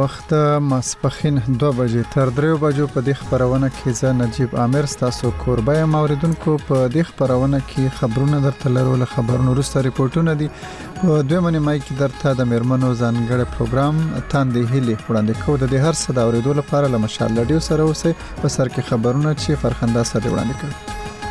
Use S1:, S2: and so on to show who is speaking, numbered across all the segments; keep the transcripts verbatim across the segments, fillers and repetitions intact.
S1: وخت ماسپخین دوه بجې تر دریو بجو په دې خبرونه کې زه نجیب عامر ستاسو کوربه موریدونکو په دې خبرونه کې خبرونه درته لرو. له خبرونو وروسته ریپورتونه دي. په دویمه نیمه کې درته د میرمنو ځانګړي پروګرام تاندې هلي وړاندې کوو. د دې هر څه د اوریدو لپاره له مشال رادیو سره اوسئ. په سر کې خبرونه چې فرخنده سره وړاندې کوي.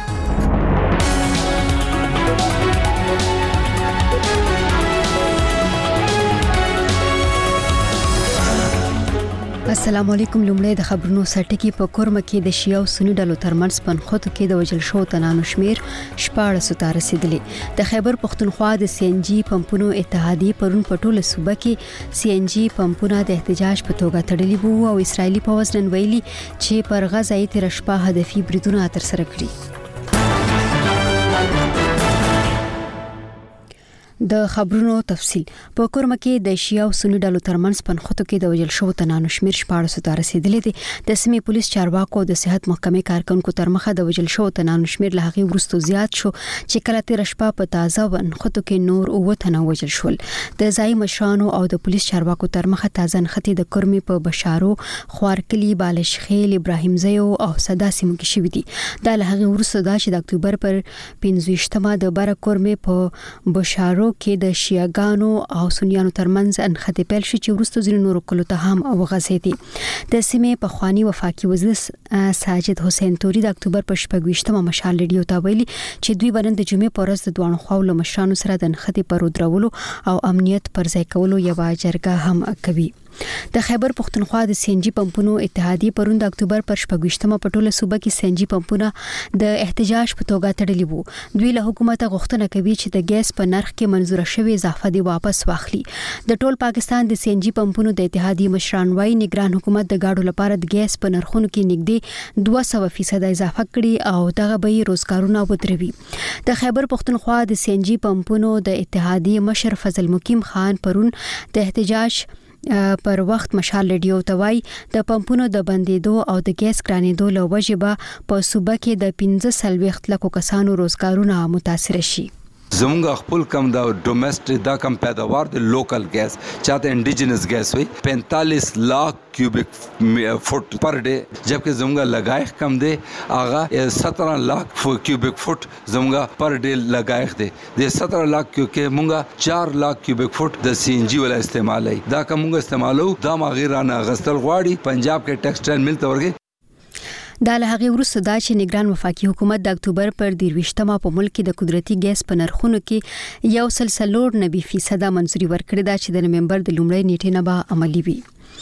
S2: السلام علیکم. لومړی د خبرونو سرټکی. په کورمه کې د شیعه او سنی ډلو ترمنځ پنځه کې د وجل شو تنانو شمیر شپاړس ته رسیدلی. د خیبر پختونخوا د سی ان جی پمپونو اتحادیه پرون په ټوله صوبه کې سی ان جی پمپونه د احتجاج په توګه تړلي وو او اسرایلی پوځ نن ویلي چې پر غزه یې تر شپه هدفي بریدونه تر سره کړي. د خبرونو تفصیل. په کورمه کې د شیعه او سنی ډلو ترمنځ پنځه کې د وجل شو تنانو شمیر شپاړس ته رسیدلی دي. د سیمې پولیس چارواکو د صحت محکمې کارکونکو تر مخه د وجل شو تنانو شمیر له هغه وروسته زیات شو چې کله تیر شپه په تازه ونخته کې نور او تنه وجل شول. د ځای مشرانو او د پولیس چارواکو تر مخه تازه نختی د کورمي په بشارو خوارکلی بالشخیل ابراهیم زیو او صدا سیمو کې شوې دي. د له هغه وروسته دا چې د اکتوبر پر پنځه د بار کورمي په بشارو کې د شیعاګانو او سنیانو ترمنځ انخته پیل شي چې ورسته ځینو نورو کلو ته هم وغځېدي. د سیمې په خواني وفاقي وزیر ساجد حسین توري د اکتوبر په شپږ مشال رادیو ته ویلي چې دوی باندې د جمعې په ورځ د دوه خواو مشرانو سره د انخته پر درولو او امنیت پر ځای کولو یو جرګه هم کوي. د خیبر پختونخوا د سی ان جی پمپونو اتحادیه پرون د اکتوبر پر شپږ په ټوله صوبه کې سی ان جی پمپونه د احتجاج په توګه تړلي وو. دوی له حکومت غوښتنه کوي چې د ګیس په نرخ کې منزوره شوی اضافه دی واپس واخلي. د ټول پاکستان د سی ان جی پمپونو د اتحادیه مشران وايي نگران حکومت د گاډو لپاره د ګیس په نرخونو کې نږدې دوه سوه فیصد اضافه کړي او دغه به روزګارونه ودروي. د خیبر پختونخوا د سی ان جی پمپونو د اتحادیه مشر فضل مقیم خان پرون د احتجاج پر وخت مشال رادیو ته وای د پمپونو د بندیدو او د ګیس ګرانېدو له وجې به په صوبه کې د پنځه سلويخت لکو کسانو روزګارونه متاثر شي.
S3: زمونږ خپل کم دا ډومېسټک دا کم پیداوار د لوکل ګیس چاته انډیجنس ګیس وي پینتالیس لاکھ کیوبک فٹ پر ډے جبکہ زمونږ لګایخ کم دی هغه سترہ لاکھ کیوبک فٹ زمونږ پر ډے لګایخ دی. د سترہ لاکھ کې مونږه چار لاکھ کیوبک فٹ د سی ان جی ولا استعمالای دا کومه استعمالو دا مغیرانه غستل غواړي پنجاب کې ټیکسټایل مل تورګي.
S2: دا له هغه وروسته دا چې نگران وفاقي حکومت د اکتوبر پر دیرويشتمه په ملک کې د قدرتي ګیس په نرخونو کې یو سلسلور نبي فیصد منځوري ورکړه دا چې د نومبر د لومړۍ نیټې نه به عملی وي.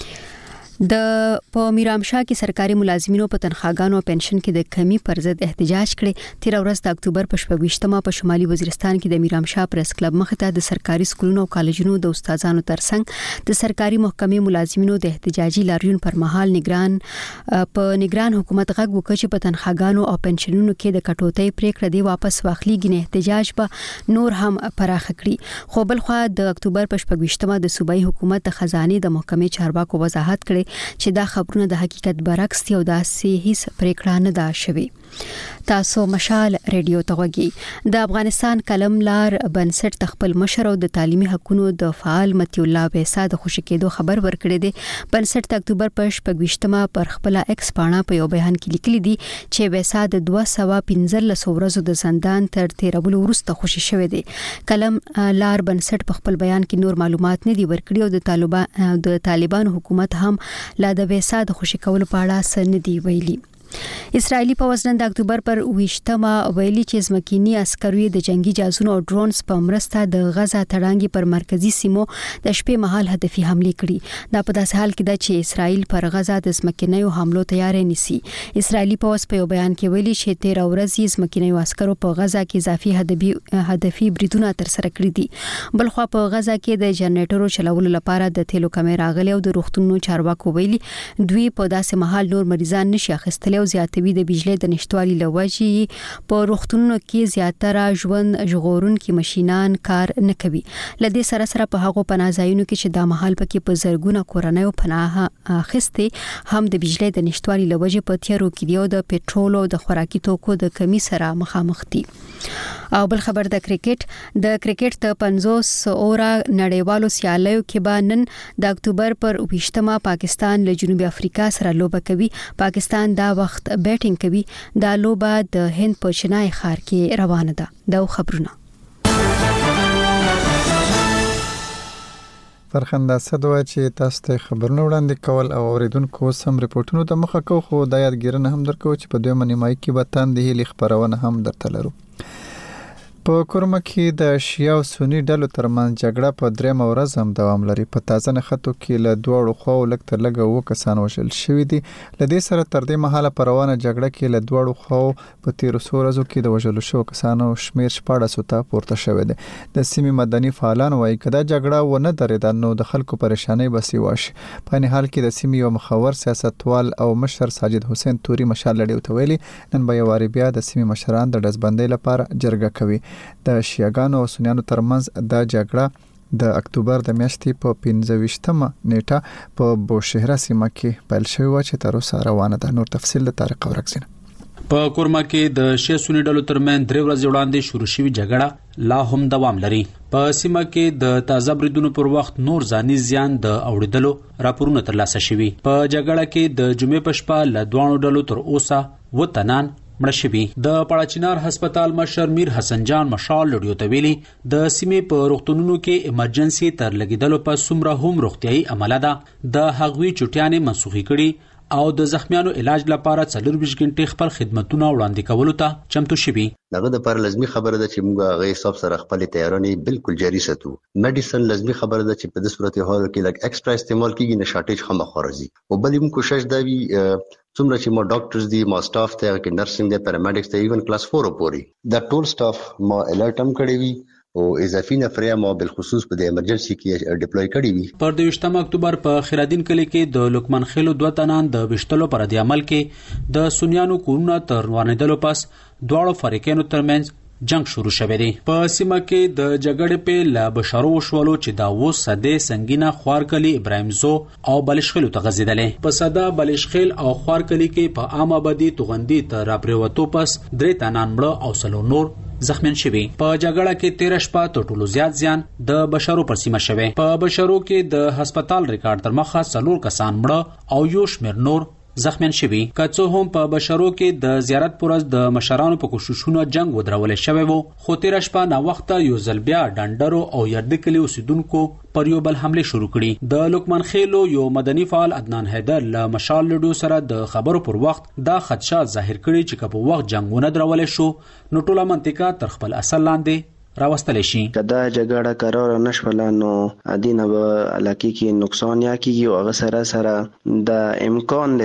S2: د په میرامشاه کې سرکاري ملازمینو په تنخواګانو او پنشن کې د کمی پر ضد احتجاج کړي. تیر ورځ د اکتوبر په شپږ په شمالي وزیرستان کې د میرامشاه پریس کلب مخ ته د سرکاري سکولونو او کالجونو د استادانو ترڅنګ د سرکاري محکمې ملازمینو د احتجاجي لاریون پر مهال نگران په نگران حکومت غږ وکړ چې په تنخواګانو او پنشنونو کې د کټوتۍ پریکړه دی واپس واخلي. ګنې احتجاج به نور هم پراخ کړي. خو بل خو د اکتوبر په شپږ د صوبایي حکومت د خزانه د محکمې چارواکو وضاحت کړي چې دا خبرونه د حقیقت برعکس دي او دا هیڅ پریکړه نه ده شوې. تاسو مشال رادیو ته وګورئ. د افغانستان قلم لار بنسټ تخپل مشر او د تعلیمي حقوقو د فعال متي الله بیسا د خوشی کېدو خبر ورکړی دی. بنسټ د اکتوبر په شپږ پر خپل ایکس پاڼه په یو بیان کې لیکلي دي چې بیسا د دوه سوه پنځلس ورځو د زندان تر تیرولو وروسته خوشی شوی دی. قلم لار بنسټ په خپل بیان کې نور معلومات نه دي ورکړي او د طالبان د طالبان حکومت هم لا د بیسا د خوشی کولو په اړه څه نه دی ویلي. اسرایلی پوځ نن د اکتوبر پر ویشتمه ویلي چې ځمکینی عسکرو د جنگي جهازونو او ډرونز په مرسته د غزه تړانګي پر مرکزی سیمو د شپې مهال هدفي حمله کړې. دا په داسې حال کې ده چې اسرایل پر غزه د ځمکینیو حملو تیارې نیسي. اسرایلی پوځ په یو بیان کې ویلي چې تیر ورځ ځمکینیو عسکرو په غزه کې اضافي هدفي هدفي بریدونه تر سره کړی دي. بل خو په غزه کې د جنریټرو چلولو لپاره د تیلو کیمرا غلې او د روغتونونو چارواکو ویلي دوی په داسې مهال نور مریضان نشي اخیستلی او زیاتوي د بجلی د نشټوالي لوجې په روغتونونو کې زیاتره ژوند ژغورونکي ماشينان کار نه کوي. لدې سره سره په هغو پناهځایونو کې چې د مهال پکې په زرګونه کورنۍ او پناه اخیستي هم د بجلی د نشټوالي لوجې په تیارو کې دی او د پټرول او د خوراکي توکو د کمی سره مخامخ دي. او بل خبر د کرکټ د کرکټ ته پنځوس اورا نړیوالو سیالیو کې به نن د اکتوبر پر ویشتمه پاکستان له جنوبي افریقا سره لوبه کوي. پاکستان دا وخت بیټینګ کوي. دا لوبه د هند په چنای ښار کې روانه ده. دا خبرونه
S1: فرخنده صدوا چې تاسو ته خبرونه وړاندې کول او اوریدونکو سم ریپورتونو ته مخه کو خو د یادګیرنه هم درکو چې په دوه منیمای کې به تاند هلي خبرونه هم درته لرو. په کورما کې د شیا او سنی ډلو ترمنځ جګړه په درېم ورځ هم دوام لري. په تازه نخټو کې له دوه خو لک تر لګه وو کسان وشل شوې دي. لدې سره تر دې مهاله په روانه جګړه کې له دوه خو په تیر څو کې د وژل شو کسانو شمیر شپاړس ته پورته شوې ده. د سیمې مدني فعالان وایي کدا جګړه ونه درېد نو د خلکو پریشانای بسي واش. په نه حال کې د سیمې یو مخور سیاستوال او مشر ساجد حسین توري مشال لړیو ته ویلي نن به یواري بیا د سیمې مشران د دزبندۍ لپاره جرګه کوي. د شیعاګانو او سنیانو ترمنځ د جګړه د اکتوبر د میاشتې په پنځه ویشتمه نیټه په بوشهره سیمه کې پیل شوی و چې تر اوسه روانه ده. نور تفصیل د طارق اورکزین.
S4: په کورما کې د شیعه سنی ډلو ترمنځ درې ورځې وړاندې شروع شوی جګړه لا هم دوام لري. په سیمه کې د تازه بریدونو پر وخت نور ځاني زیان د اوریدلو راپورونه ترلاسه شوي. په جګړه کې د جمعې په شپه له دوه ډلو تر اوسه و تنان مړه شوي. د پړاچینار هسپتال مشر میر حسن جان مشال لړیو ته ویلي د سیمې په روغتونونو کې ایمرجنسي تر لګیدلو په سمره هم روغتيایي عمله ده. د هغوی چټیانې منسوخي کړي او د زخمیانو علاج لپاره څلور ویشت غنټې خپل خدماتونه وړاندې کولو ته چمتو شوي.
S5: دغه د پر لازمي خبره ده چې موږ غي حساب سره خپل تیارانې بالکل جاري ساتو. میډیسن لازمي خبره ده چې په دې صورت حال کې لګ ایکسترا استعمال کیږي نه شارټیج خمه خارزي او بل موږ کوشش دا وی څومره چې ما ډاکټرز دي ما سټاف ته کې نرسنګ دي پیرامیډکس ته ایون کلاس فور پوري دا ټول سټاف ما الرټ هم کړی وی او اضافي نفریا ما بالخصوص په د ایمرجنسي کې ډیپلوي کړی وی.
S4: پر دوه اکتوبر په خیرالدین کلی کې د لوکمن خیلو دوه تنان د وشتلو پر د عمل کې د سنیانو کورونه تر وانیدلو پس دواړو فریقینو ترمنځ جنگ شروع شوه دی. په سیمه کې د جګړې په لا بشارو وشولو چې دا و سده سنگینه خوارکلی ابراهیم زو او بلشخیل ته غزیدلې. په سده بلشخیل او خوارکلی کې په عام آبادی توغندي تر راپریوتو پس درې تنان مړه او سلو نور زخمیان شوي. په جګړه کې تیر شپه ټول ټولو زیات زیان د بشرو پر سیمه شوه. په بشرو کې د هسپتال ریکارډ تر مخه څلور کسان مړه او یو شمیر نور زخمیان شوي. کڅو هم په بشرو کې د زیارت پرز د مشرانو په کوششونو جنگ ودرول شوی وو. خو تیر شپه نا وخت یو ځل بیا ډنډرو او يردکلی اوسیدونکو پر یو بل حمله شروع کړي. د لوکمن خیلو یو مدني فعال عدنان حیدر له مشال لډو سره د خبرو پر وخت دا خدشات ظاهر کړي چې په وخت جنگونه درول شو نو ټوله منطقه تر خپل اصل لاندې راوستل شي.
S6: کدا جګړه قرار نشوله نو ادینه به علاقه کې نقصان یا کیږي او هغه سره سره د امکان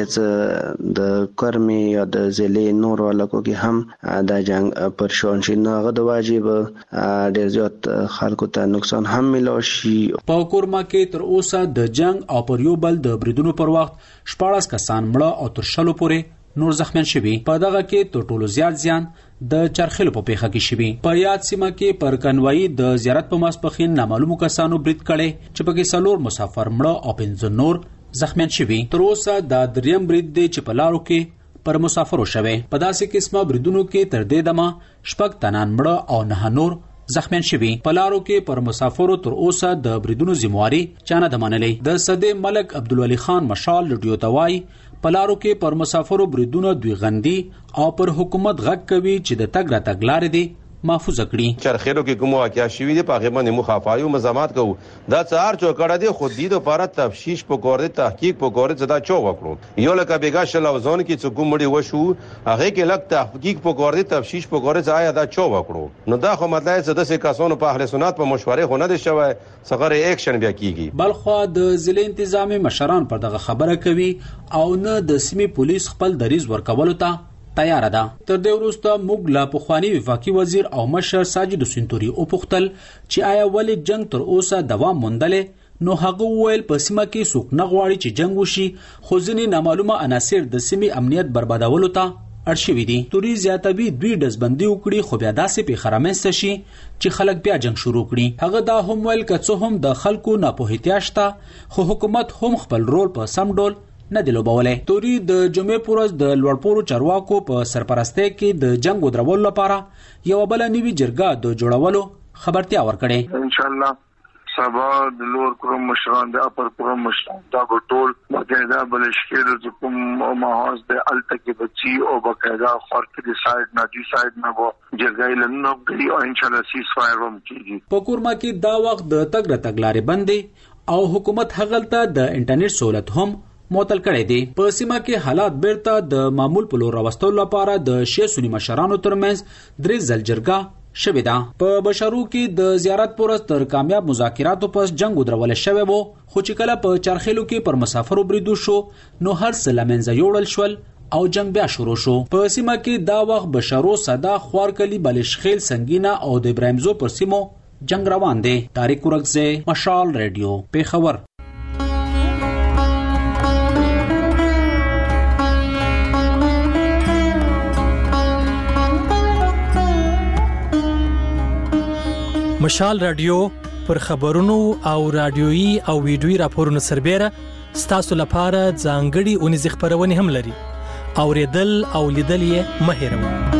S6: د د کرمي یا د زلې نور علاقو کې هم د جنگ پر شون شي نو هغه د واجب ډیر زیات خلکو ته نقصان هم ملو شي.
S4: په کورما کې تر اوسه د جنگ او پر یو بل د بریدونو پر وخت شپاړس کسان مړه او تر شلو پورې نور زخمیان شوي. په دغه کې تر ټولو زیات زیان د چرخلو په پیخه کې شوي. په یاد سیمه کې پر کنوایی د زیارت په ماسپخین نامعلومو کسانو برید کړي چې پکې څلور مسافر مړه او پنځه نور زخمیان شوي. تر اوسه د دریم برید دی چې په لارو کې پر مسافرو شوي. په داسې قسمه بریدونو کې تر دې دمه شپږ تنان مړه او نه نور زخمیان شوي. په لارو کې پر مسافرو تر اوسه د بریدونو ذمہواری چانه د منلې. د صدې ملک عبدالولي خان مشال لډیو توای په لارو کې پر مسافرو بریدونه دوی غندي او پر حکومت غږ کوي چې د تګ را تګ لارې دي محفوظ کړي.
S7: چرخیلو کې کوم واقعیا شوی دی په غیبه مخافایو مزامات کوو دا څار چوکړه دی خو دې د لپاره تفشیش پکور دی تحقیق پکور دی دا چو وکړو یو لکه بیګا شلوزون کې څو کومړي وشو هغه کې لک تحقیق پکور دی تفشیش پکور دی آیا دا چو وکړو نو دا خو مطلب څه د څه کسانو په اهل سنت په مشورې خو نه دي شوی څنګه اکشن بیا کیږي. بلخو د ضلع انتظامی مشران پر دغه خبره کوي او نه د سیمې پولیس خپل دریز ورکول ته تیار ده. تر دې وروسته موږ لا پخوانی وفاقي وزیر او مشر ساجد حسین توري او پختل چې آیا ولې جنگ تر اوسه دوام موندلې نو هغه ویل په سیمه کې څوک نه غواړي چې جنگ وشي خو ځینې نامعلومه عناصر د سیمې امنیت بربادولو ته اړ شوي دي. توري زیاتوي دوی دزبندي وکړي خو بیا داسې په خرامنسته شي چې خلک بیا جنگ شروع کړي. هغه دا هم ویل که څه هم د خلکو ناپوهتیا شته خو حکومت هم خپل رول په سم ډول
S4: نه دی لوبولې. توري د جمعې پورز د لوړپوړو چارواکو په سرپرستۍ کې د جنگ ودرولو لپاره یو بل نوي جرګه د جوړولو خبرتیا ورکړې.
S8: ان شاء الله سبا د لوړ کورم مشران د اپر کورم مشران دا ټول باقاعده بلشکیر د کوم ماحول د التکی بچي او باقاعده خارق د سایډ نه دی سایډ نه وو جرګې لنو غلي او ان شاء الله سیس فایر هم کیږي.
S4: په کورما کې دا وخت د تګ راتګ لارې بندې او حکومت هغلته د انټرنیټ سہولت هم معطل کړی دی. په سیمه کې حالات بیرته د معمول په لور راوستلو لپاره د شیعه سنی مشرانو ترمنځ درې ځل جرګه شوې ده. په بشرو کې د زیارت پورز تر کامیاب مذاکراتو پس جنگ ودرول شوی وو، خو چې کله په چرخیلو کې پر مسافرو بریدو شو نو هر څه لمنځه یوړل شول او جنگ بیا شروع شو. په سیمه کې دا وخت بشرو صدا خوارکلی بلشخیل سنگینا او د ابراهیمزو پر سیمو جنگ روان دی. طارق ورکزه، مشال ریډیو، پیښور.
S9: مشال رادیو پر خبرونو او رادیويي او ویډیويي راپورونو سربېره ستاسو لپاره ځانګړي اونیز خبرونه هم لري. اوریدل او لیدل یې مه هېروئ.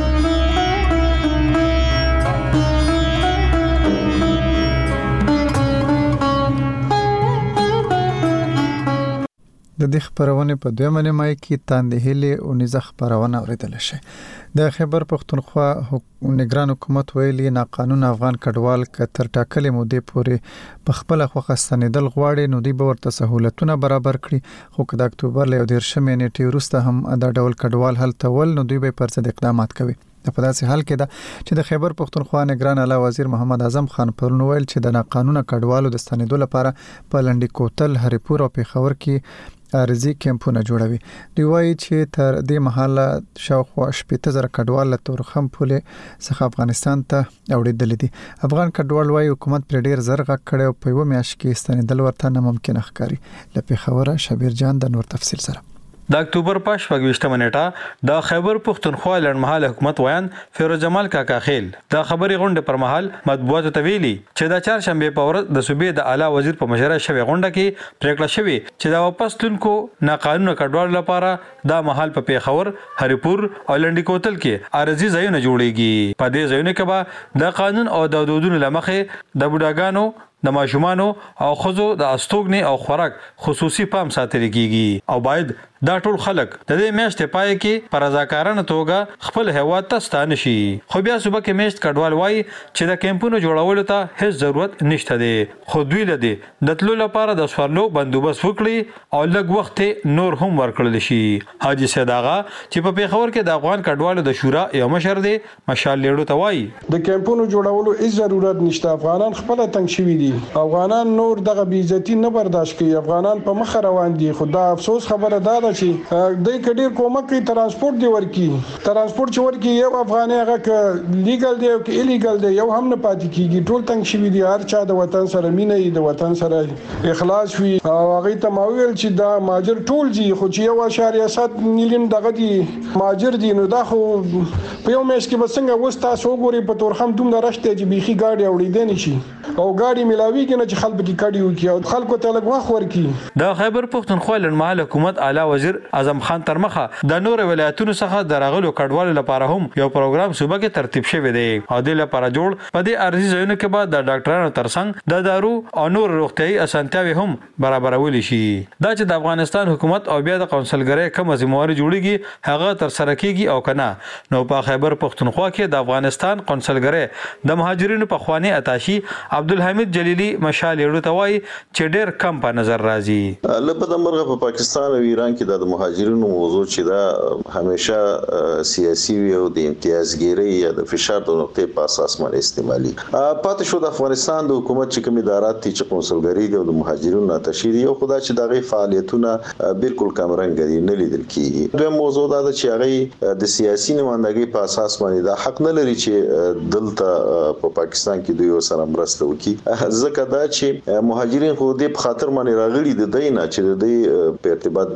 S1: د دې خبرونه په دویمه نیمه کې تاندې هلي او نزخ خبرونه اوریدل شي. د خیبر پختونخوا نگران حکومت ویلي ناقانون افغان کډوال کتر ټاکلې مودې پورې په خپل خوخه ستنیدل غواړي نو دی به ورته سہولتونه برابر کړي. خو د اکتوبر له دیرشمې نیټې وروسته هم دا ډول کډوال هل تول نو دوی به پر څه اقدامات کوي. په داسې حال کې ده چې د خیبر پختونخوا نگران اعلی وزیر محمد اعظم خان پرون ویل چې د ناقانونه کډوالو د ستنیدو لپاره په لنډی کوتل هریپور او پیښور کې ارزي کمپونه جوړوي. دوی وایي چې تر دې مهاله شاوخوا شپږ زره کډوال له تورخم پولې څخه افغانستان ته اوړېدل دي. افغان کډوال وایي حکومت پر ډیر زر غږ کړي او په یو میاشت کې ستنیدل ورته ناممکن ښکاري. له پیښوره شبیر جان د نور تفصیل سره.
S10: د اکتوبر په شپږ نیټه د خیبر پختونخوا لړمحال حکومت ویان فیروز جمال کاکا خیل د خبري غونډه پر مهال مطبوعاتو ته ویلي چې د چهارشنبه په ورځ د صوبې د اعلی وزیر په مشوره شوی غونډه کې پریکړه شوی چې د واپس تلونکو ناقانونه کډوال لپاره د محل په پیښور، هریپور او لنډی کوتل کې ارزي ځایونه جوړیږي. په دې ځایونو کې به د قانون او د حدودونو لمخې د بوډاګانو د ماشومانو او خزو د استوګنې او خوراک خصوصي پام ساتل کیږي او باید دا ټول خلک د دې میاشتې پای کې پر رضاکارانه توګه خپل هیواد ته ستانه شي. خو بیا صوبه کې میاشت کډوال وایي چې د کمپونو جوړولو ته هیڅ ضرورت نشته دی. خو دوی له دې د تلو لپاره د سوارلو بندوبست وکړي او لږ وخت نور هم ورکړل شي. حاجی سید آغا چې په پیښور کې د افغان کډوالو د شورا یو مشر دی مشال لیړو ته وایي
S11: د کمپونو جوړولو هیڅ ضرورت نشته. افغانان خپل تنګ شوي دي. افغانان نور دغه بی عزتی نه برداشت کوي. افغانان په مخ روان دي. خو دا افسوس خبره ده چې دای کډیر کومک کوي ترانسپورت دی ورکی ترانسپورت چې ورکی یو افغاني هغه ک لیګل دی او ک الیګل دی یو هم نه پاتې کیږي. ټول تنګ شوي دي. هر چا د وطن سره مینه ای د وطن سره اخلاص وي او هغه ته ماویل چې دا ماجر ټول جی خو چې یو اشاریه سات میلیون دغه دي ماجر دي نو دا خو په یو مېش کې بسنګ وستا سو ګوري په تور هم دوم درشته چې بيخي گاډي اوړې دي نشي او گاډي ملاوي کې نه چې خلک کې کډیو کې او خلکو ته لګ واخ ورکی.
S10: د خیبر پختونخوا لړمحال حکومت اعلی وزیر اعظم خان ترمخه د نور ولایتونو څخه درغلو کډوالو لپاره هم یو پروګرام صوبه کې ترتیب شوی دی او د لپاره جوړ په دې ارزي ځایونو کې بعد د ډاکټرانو ترڅنګ د دارو او نور روغتيایي اسانتیاوي هم برابرول شي. دا چې د افغانستان حکومت او بیا د قونسلګرۍ کوم ذمہواری جوړیږي هغه تر سره کیږي او کنه نو په خیبر پختونخوا کې د افغانستان قونسلګرۍ د مهاجرینو په خواني اتاشي عبدالحمید جلیلی مشال لیړو ته وایي چې ډېر کم په نظر راځي.
S12: لپاره د مرغه په پاکستان او ایران کې د مهاجرینو موضوع چې دا همیشه سیاسي وي او د امتیازګيري یا د فشار د نقطې په اساس باندې استعمالي. پاتې شو د افغانستان د حکومت چې کوم ادارات چې قونسلګرۍ دي او د مهاجرینو اتاشي او خدای چې دغه فعالیتونه بالکل کمرنګ دي نه لیدل کیږي. دوی موضوع دا چې هغه د سیاسي نمائندګۍ په اساس باندې دا حق نه لري چې دلته په پاکستان کې دوی سره مرسته وکړي. ځکه دا چې مهاجرین خو دې په خاطر باندې راغلي د دینه چې د دې په ارتباط دی او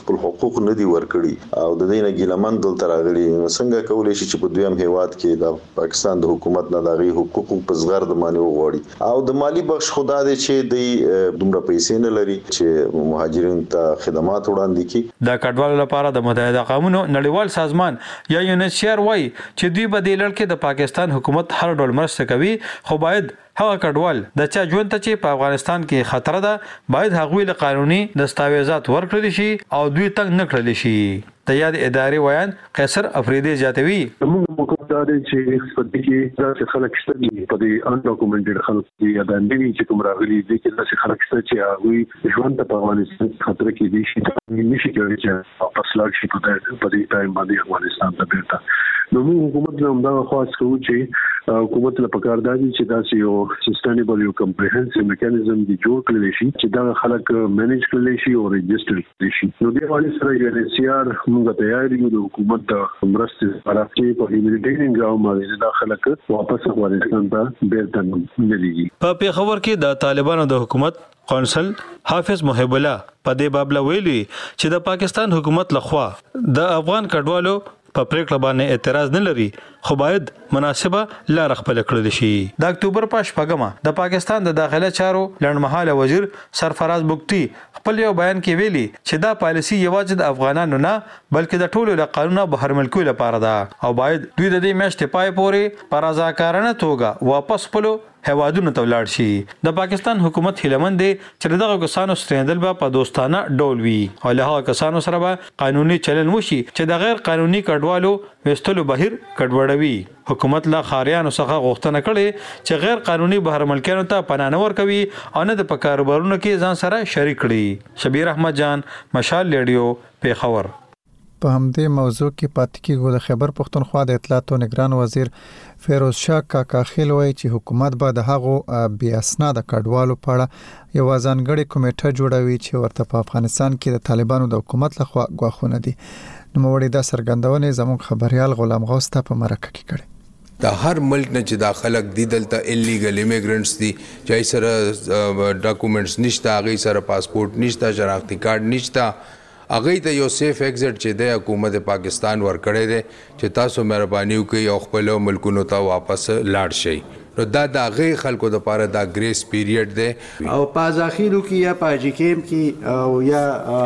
S12: خپل حقوق نه دی ورکړي او د دینه ګیلمن دلته راغلي څنګه کولای شي چې په دویم هیواد کې د پاکستان د حکومت نه دغه حقوق په زغر د معنی وغوړي او د مالی بخش خدا دې چې د دومره پیسې نه لري چې مهاجرین ته خدمات وړاندې کړي.
S10: د کډوالو لپاره د متحده قومونو نړیوال سازمان یا یونیسیار وايي چې دوی به د لړ کې د پاکستان حکومت هر ډول مرسته کوي خو باید هغه کډوال د چا ژوند ته چې په افغانستان کې خطر ده باید هغوی له قانوني دستاویزات ورکړل شي او دوی تنګ نه کړل شي. د یاد ادارې ویان قیصر افریدي زیاتوي
S13: موږ مقدارې چې په دې کې داسې خلک شته دي په دې ان ډاکومنټډ خلک دي یا د انډوي چې کوم راغلي دي چې داسې خلک شته چې هغه ژوند ته په افغانستان خطر کې دي شي نشي کوي چې واپس لاړ شي په دې ټایم باندې افغانستان ته بیرته. نو موږ حکومت نه همدا خواست کوو چې حکومت له پکار دی چې داسې یو سسټینبل یو کمپریهنسیو میکانیزم دی جوړ کړی شي چې دا خلک مینیج کړي شي او ريجستر کړي شي. نو دې حواله سره یو ان سي ار موږ تیار یو د حکومت د مرستې لپاره چې په هیومانیټیرین ګراوند باندې دا خلک واپس افغانستان ته بیرته نه لېږي.
S10: په پیښور کې د طالبانو د حکومت قونسل حافظ محب الله په دې باب ویلي چې د پاکستان حکومت لخوا د افغان کډوالو په پریکړه باندې اعتراض نه لري خو باید مناسبه لار خپل کړل شي. د اکتوبر په شپږمه د پاکستان د داخله چارو لړمحاله وزیر سرفراز بوکتی خپل یو بیان کې ویلي چې دا پالیسی یوازې د افغانانو نه بلکې د ټولو له قانونه بهر ملکو لپاره ده او باید دوی د دې میاشتې پای پورې په رضاکارانه توګه واپس خپل هوادونو ته ولاړ شي. د پاکستان حکومت هیلمن دی چې دغه کسانو ستریندل به په دوستانه ډول وي او له هغه کسانو سره به قانوني چلن وشي چې د غیر قانوني کډوالو وستلو بهیر کډوړوي. حکومت لا خاریانو څخه غوښتنه کړې چې غیر قانوني بهر ملکانو ته پناه نه ورکوي او نه د کاروبارونو کې ځان سره شریک کړي. شبیر احمد جان، مشال ریډیو، پیښور.
S1: په همدې موضوع کې پاتې کېږو. د خیبر پښتونخوا د اطلاعات او نگران وزیر فیروز شاه کاکاخیل وایي چې حکومت به د هغو بې اسناده کډوالو په اړه یو ځانګړې کمیټه جوړوي چې ورته په افغانستان کې د طالبانو د حکومت لخوا غواخونه دي. نوموړي دا څرګندونه زموږ خبريال غلام غوث ته په مرکه کې کړې.
S14: د هر ملک نه چې داخلك دي دلته الیګل ایمیګرنټس دي چې سره ډاکومېنټس نشته هغه سره پاسپورت نشته شناختی کارت نشته هغه ته یو سیف ایگزټ چې د حکومت پاکستان ورکړی دی چې تاسو مهرباني وکړئ او خپل ملکونو ته واپس لاړ شئ. نو دا د هغې خلکو دپاره دا ګریس پیریډ دی
S15: او په ازاخیلو کې یا په اجیکیم کې او یا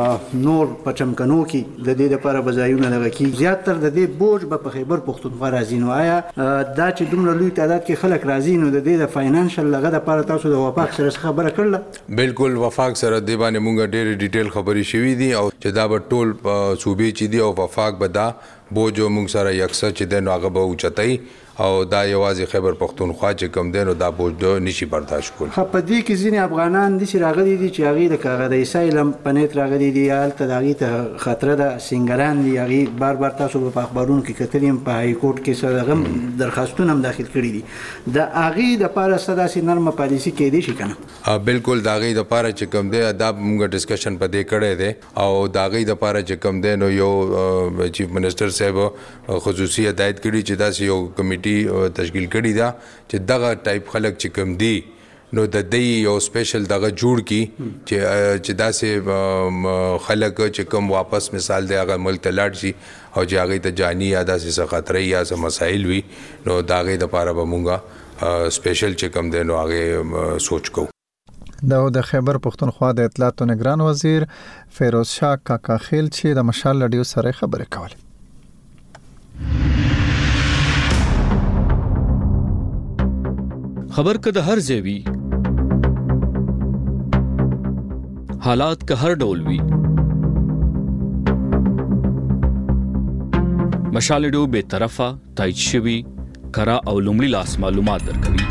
S15: نور په چمکنو کې د دې لپاره به ځایونه دغه کېږي. زیاتر د دې بوج به په خیبر پښتونخوا راځي. نو آیا دا چې دومره لوی تعداد کې خلک راځي نو د دې د فاینانشل لغه دپاره تاسو د وفاق سره خبره کړله؟
S14: بالکل وفاق سره دې باندې مونږ ډېرې ډیټیل خبرې شوي دي او چې دا به ټول صوبې چې دي او وفاق به دا بوج مونږ سره یکسر چې دی نو هغه به اوچتوي او دا یوازې خیبر پښتونخوا چې کم دی نو دا بوج نشي برداشت کول.
S15: خو په دې کې ځینې افغانان داسې راغلي دي چې هغوی د کاغذ اسایلم په نیت راغلي دي یا هلته د هغوی ته خطره ده سینګران دي هغوی بار بار تاسو به په اخبارونو کې کتلي یم په های کورټ کې څه دغه درخواستونه هم داخل کړي دي. د هغوی دپاره څه داسې نرمه پالیسي کیدی شي که نه؟
S14: بالکل د هغوی دپاره چې کوم دی دا موږ ډسکشن په دې کړی دی او د هغوی دپاره چې کوم دی نو یو چیف منسټر صاحب خصوصي هدایت کړي چې داسې یو کمیټي تشکیل کړي دا چې دغه ټایپ خلک چې کوم دي نو د دې یو سپیشل دغه جوړ کی چې چې داسې خلک چې کوم واپس مثال دی هغه ملک ته لاړ شي او چې هغه ته جانی یا داسې خطرې یا څه مسایل وي نو دا هغې دپاره به مونږه سپیشل چې کوم دی نو هغې سوچ کوو.
S1: دا د خیبر پښتونخوا د اطلاعات او نگران وزیر فیروز شاه کاکاخیل چې د مشال رادیو سره خبرې کولې.
S16: خبر که د هر ځای وي حالات که هر ډول وي مشال ریډیو بے طرفه تایید شوي کره او لومړي لاس معلومات درکوي.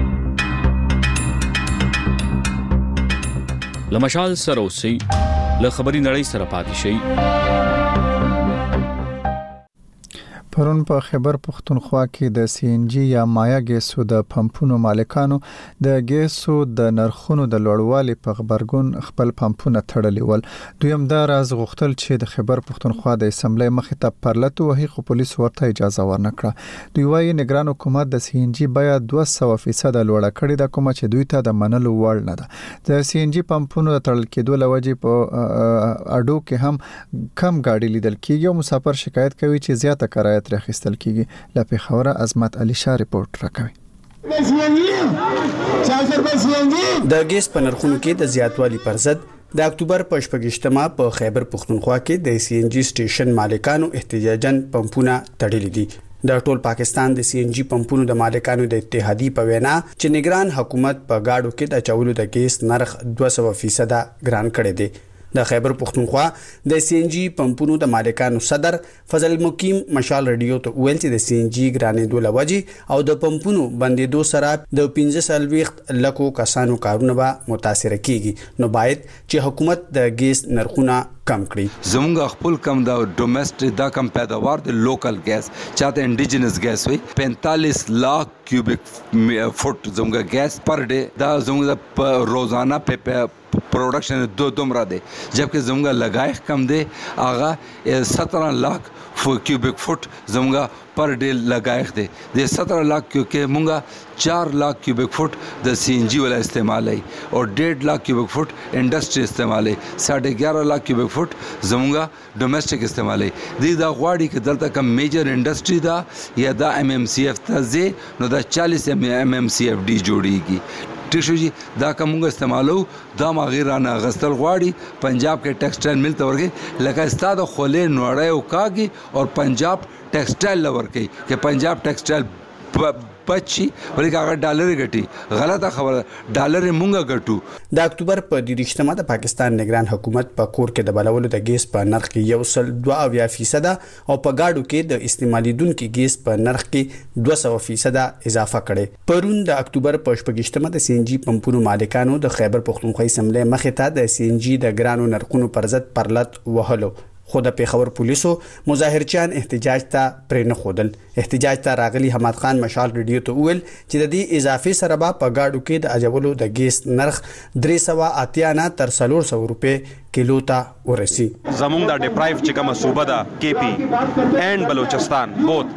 S16: له مشال سره اوسئ له خبري نړۍ سره پاتې شئ.
S1: پرون په خیبر پختونخوا کې د سی ان جی یا مایا ګیسو د پمپونو مالکانو د ګیسو د نرخونو د لوړوالي په خبرګون خپل پمپونه تړلي ول. دویم دا راز غوښتل چې د خیبر پختونخوا د اسمبلی مخې ته پرلط وهي خو پولیس ورته اجازه ورنکړه. دوی وايي نگران حکومت د سی ان جی بیا دوه سوه فیصد لوړه کړې ده کومه چې دوی ته د منلو وړ نه ده. د سی ان جی پمپونو د تړل کېدو لوجې په اډو کې هم کم گاډي لیدل کیږي او مسافر شکایت کوي چې زیاته کرایه تر اخیستل کیږي. لا پیښوره عظمت علي شاه ریپورت راکوي.
S17: د ګیس په نرخونو کې د زیاتوالي پر ضد د اکتوبر په شپږشتمه په خیبر پختونخوا کې د سی ان جی سټیشن مالکانو احتجاجاً پمپونه تړلي دي. د ټول پاکستان د سی ان جی پمپونو د مالکانو د اتحادیې په وینا چې نگران حکومت په گاډو کې د چولو د ګیس نرخ دوه سوه فیصد ګران کړی دی. د خیبر پختونخوا د سی ان جی پمپونو د مالکانو صدر فضل مقیم مشال رادیو ته ویل چې د سی ان جی ګرانېدو لوجې او د پمپونو بندېدو سره د پنځه سلويخت لکو کسانو کارونه به متاثر کیږي نو باید چې حکومت د ګیس نرخونه کم کړي.
S3: زمونږ خپل کم دا ډومېسټک دا کم پیداوار د لوکل ګیس چاته انډیجنس ګیس وي پینتالیس لاکھ کیوبک فٹ زمونږ ګیس پر ډے دا زمونږ روزانہ په प्रोडक्शन दो दुमरा दे जबकि जमुगा लगाए कम दे आगा सत्रह लाख क्यूबिक फुट जमुगा पर डे लगाए दे दे सत्रह लाख क्योंकि मुंगा चार लाख क्यूबिक फुट द सी एन जी वाला इस्तेमाल है और डेढ़ लाख क्यूबिक फुट इंडस्ट्री इस्तेमाल है साढ़े ग्यारह लाख क्यूबिक फुट जमुगा डोमेस्टिक इस्तेमाल है दी दा ग्वाड़ी के दलता का मेजर इंडस्ट्री दा या दा एम एम सी एफ था जे नो दा चालीस M M C F D जोड़ेगी. ٹھیک شو جی دا کومه استعمالو دا ما غیرانه غستل غواړي پنجاب کې ټیکسټایل مل ته ورګي لکه استاد خولې نوړې او کاږي او پنجاب ټیکسټایل لور کوي چې پنجاب ټیکسټایل پچی ولې هغه ډالر ګټي غلطه خبره ډالر مونږه ګټو.
S17: د اکتوبر په دیرشتمه د پاکستان نگران حکومت په کور کې د بلولو د ګیس په نرخ کې یو سل دوه اویا فیصد او په گاډو کې د استعمالیدونکو ګیس په نرخ کې دوه سوه فیصد اضافه کړي. پرون د اکتوبر په شپږشتمه د سی ان جی پمپونو مالکانو د خیبر پختونخوا اسمبلی مخې ته د سی ان جی د ګرانو نرخونو پر ضد پرلط وهلو خو د پیښور پولیسو مظاهرچیان احتجاج ته پرې نه ښودل. احتجاج ته راغلي حماد خان مشال رادیو ته ویل چې د دې اضافي سره به په گاډو کې د اجولو د ګیس نرخ درې سوه اتیا نه تر څلور سوه روپۍ کیلو ته ورسی.
S18: زمونږ د ډیپرایو چې کومه صوبه ده کے پی اینڈ بلوچستان بوت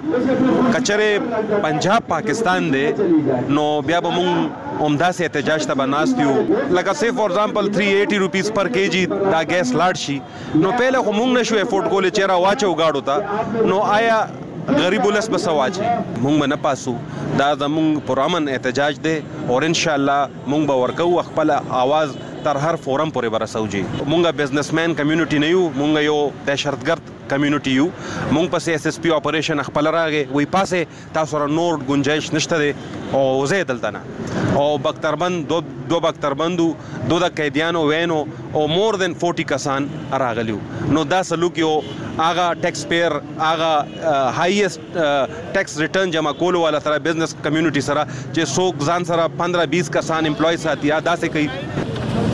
S18: کچره پنجاب پاکستان دی نو بیا به مونږ عمده سي احتجاج ته بناستیو لکه سی فور ایگزامپل تھری ایٹی روپیز پر کے جی دا ګیس لاړ شي نو پهله خو مونږ نشو افورد کولای چې را واچو گاډو ته نو آیا غریب ولس بس واچي مونږ نه پاسو دا زمونږ پرامن احتجاج دی او ان شاء الله مونږ به ورکو خپل आवाज تر هر فورم پورې ورسوجي. مونږه بزنسمن کمیونټي نه یو مونږ یو دهشتګرد کمیونټي یو مونږ پسې اس اس پی اپریشن خپل راغې وای پاسه تاسو را نور گنجائش نشته دی او زه دلته نه او بختربند دو دو بختربندو دو د قیدیانو وینو او مور دین چالیس کسان راغلیو نو دا سلوک یو آغا ټیکس پیر آغا هایست ټیکس ریټرن جمع کولو والا سره بزنس کمیونټي سره چې څوک ځان سره پندرہ بیس کسان امپلوي ساتي دا څه کوي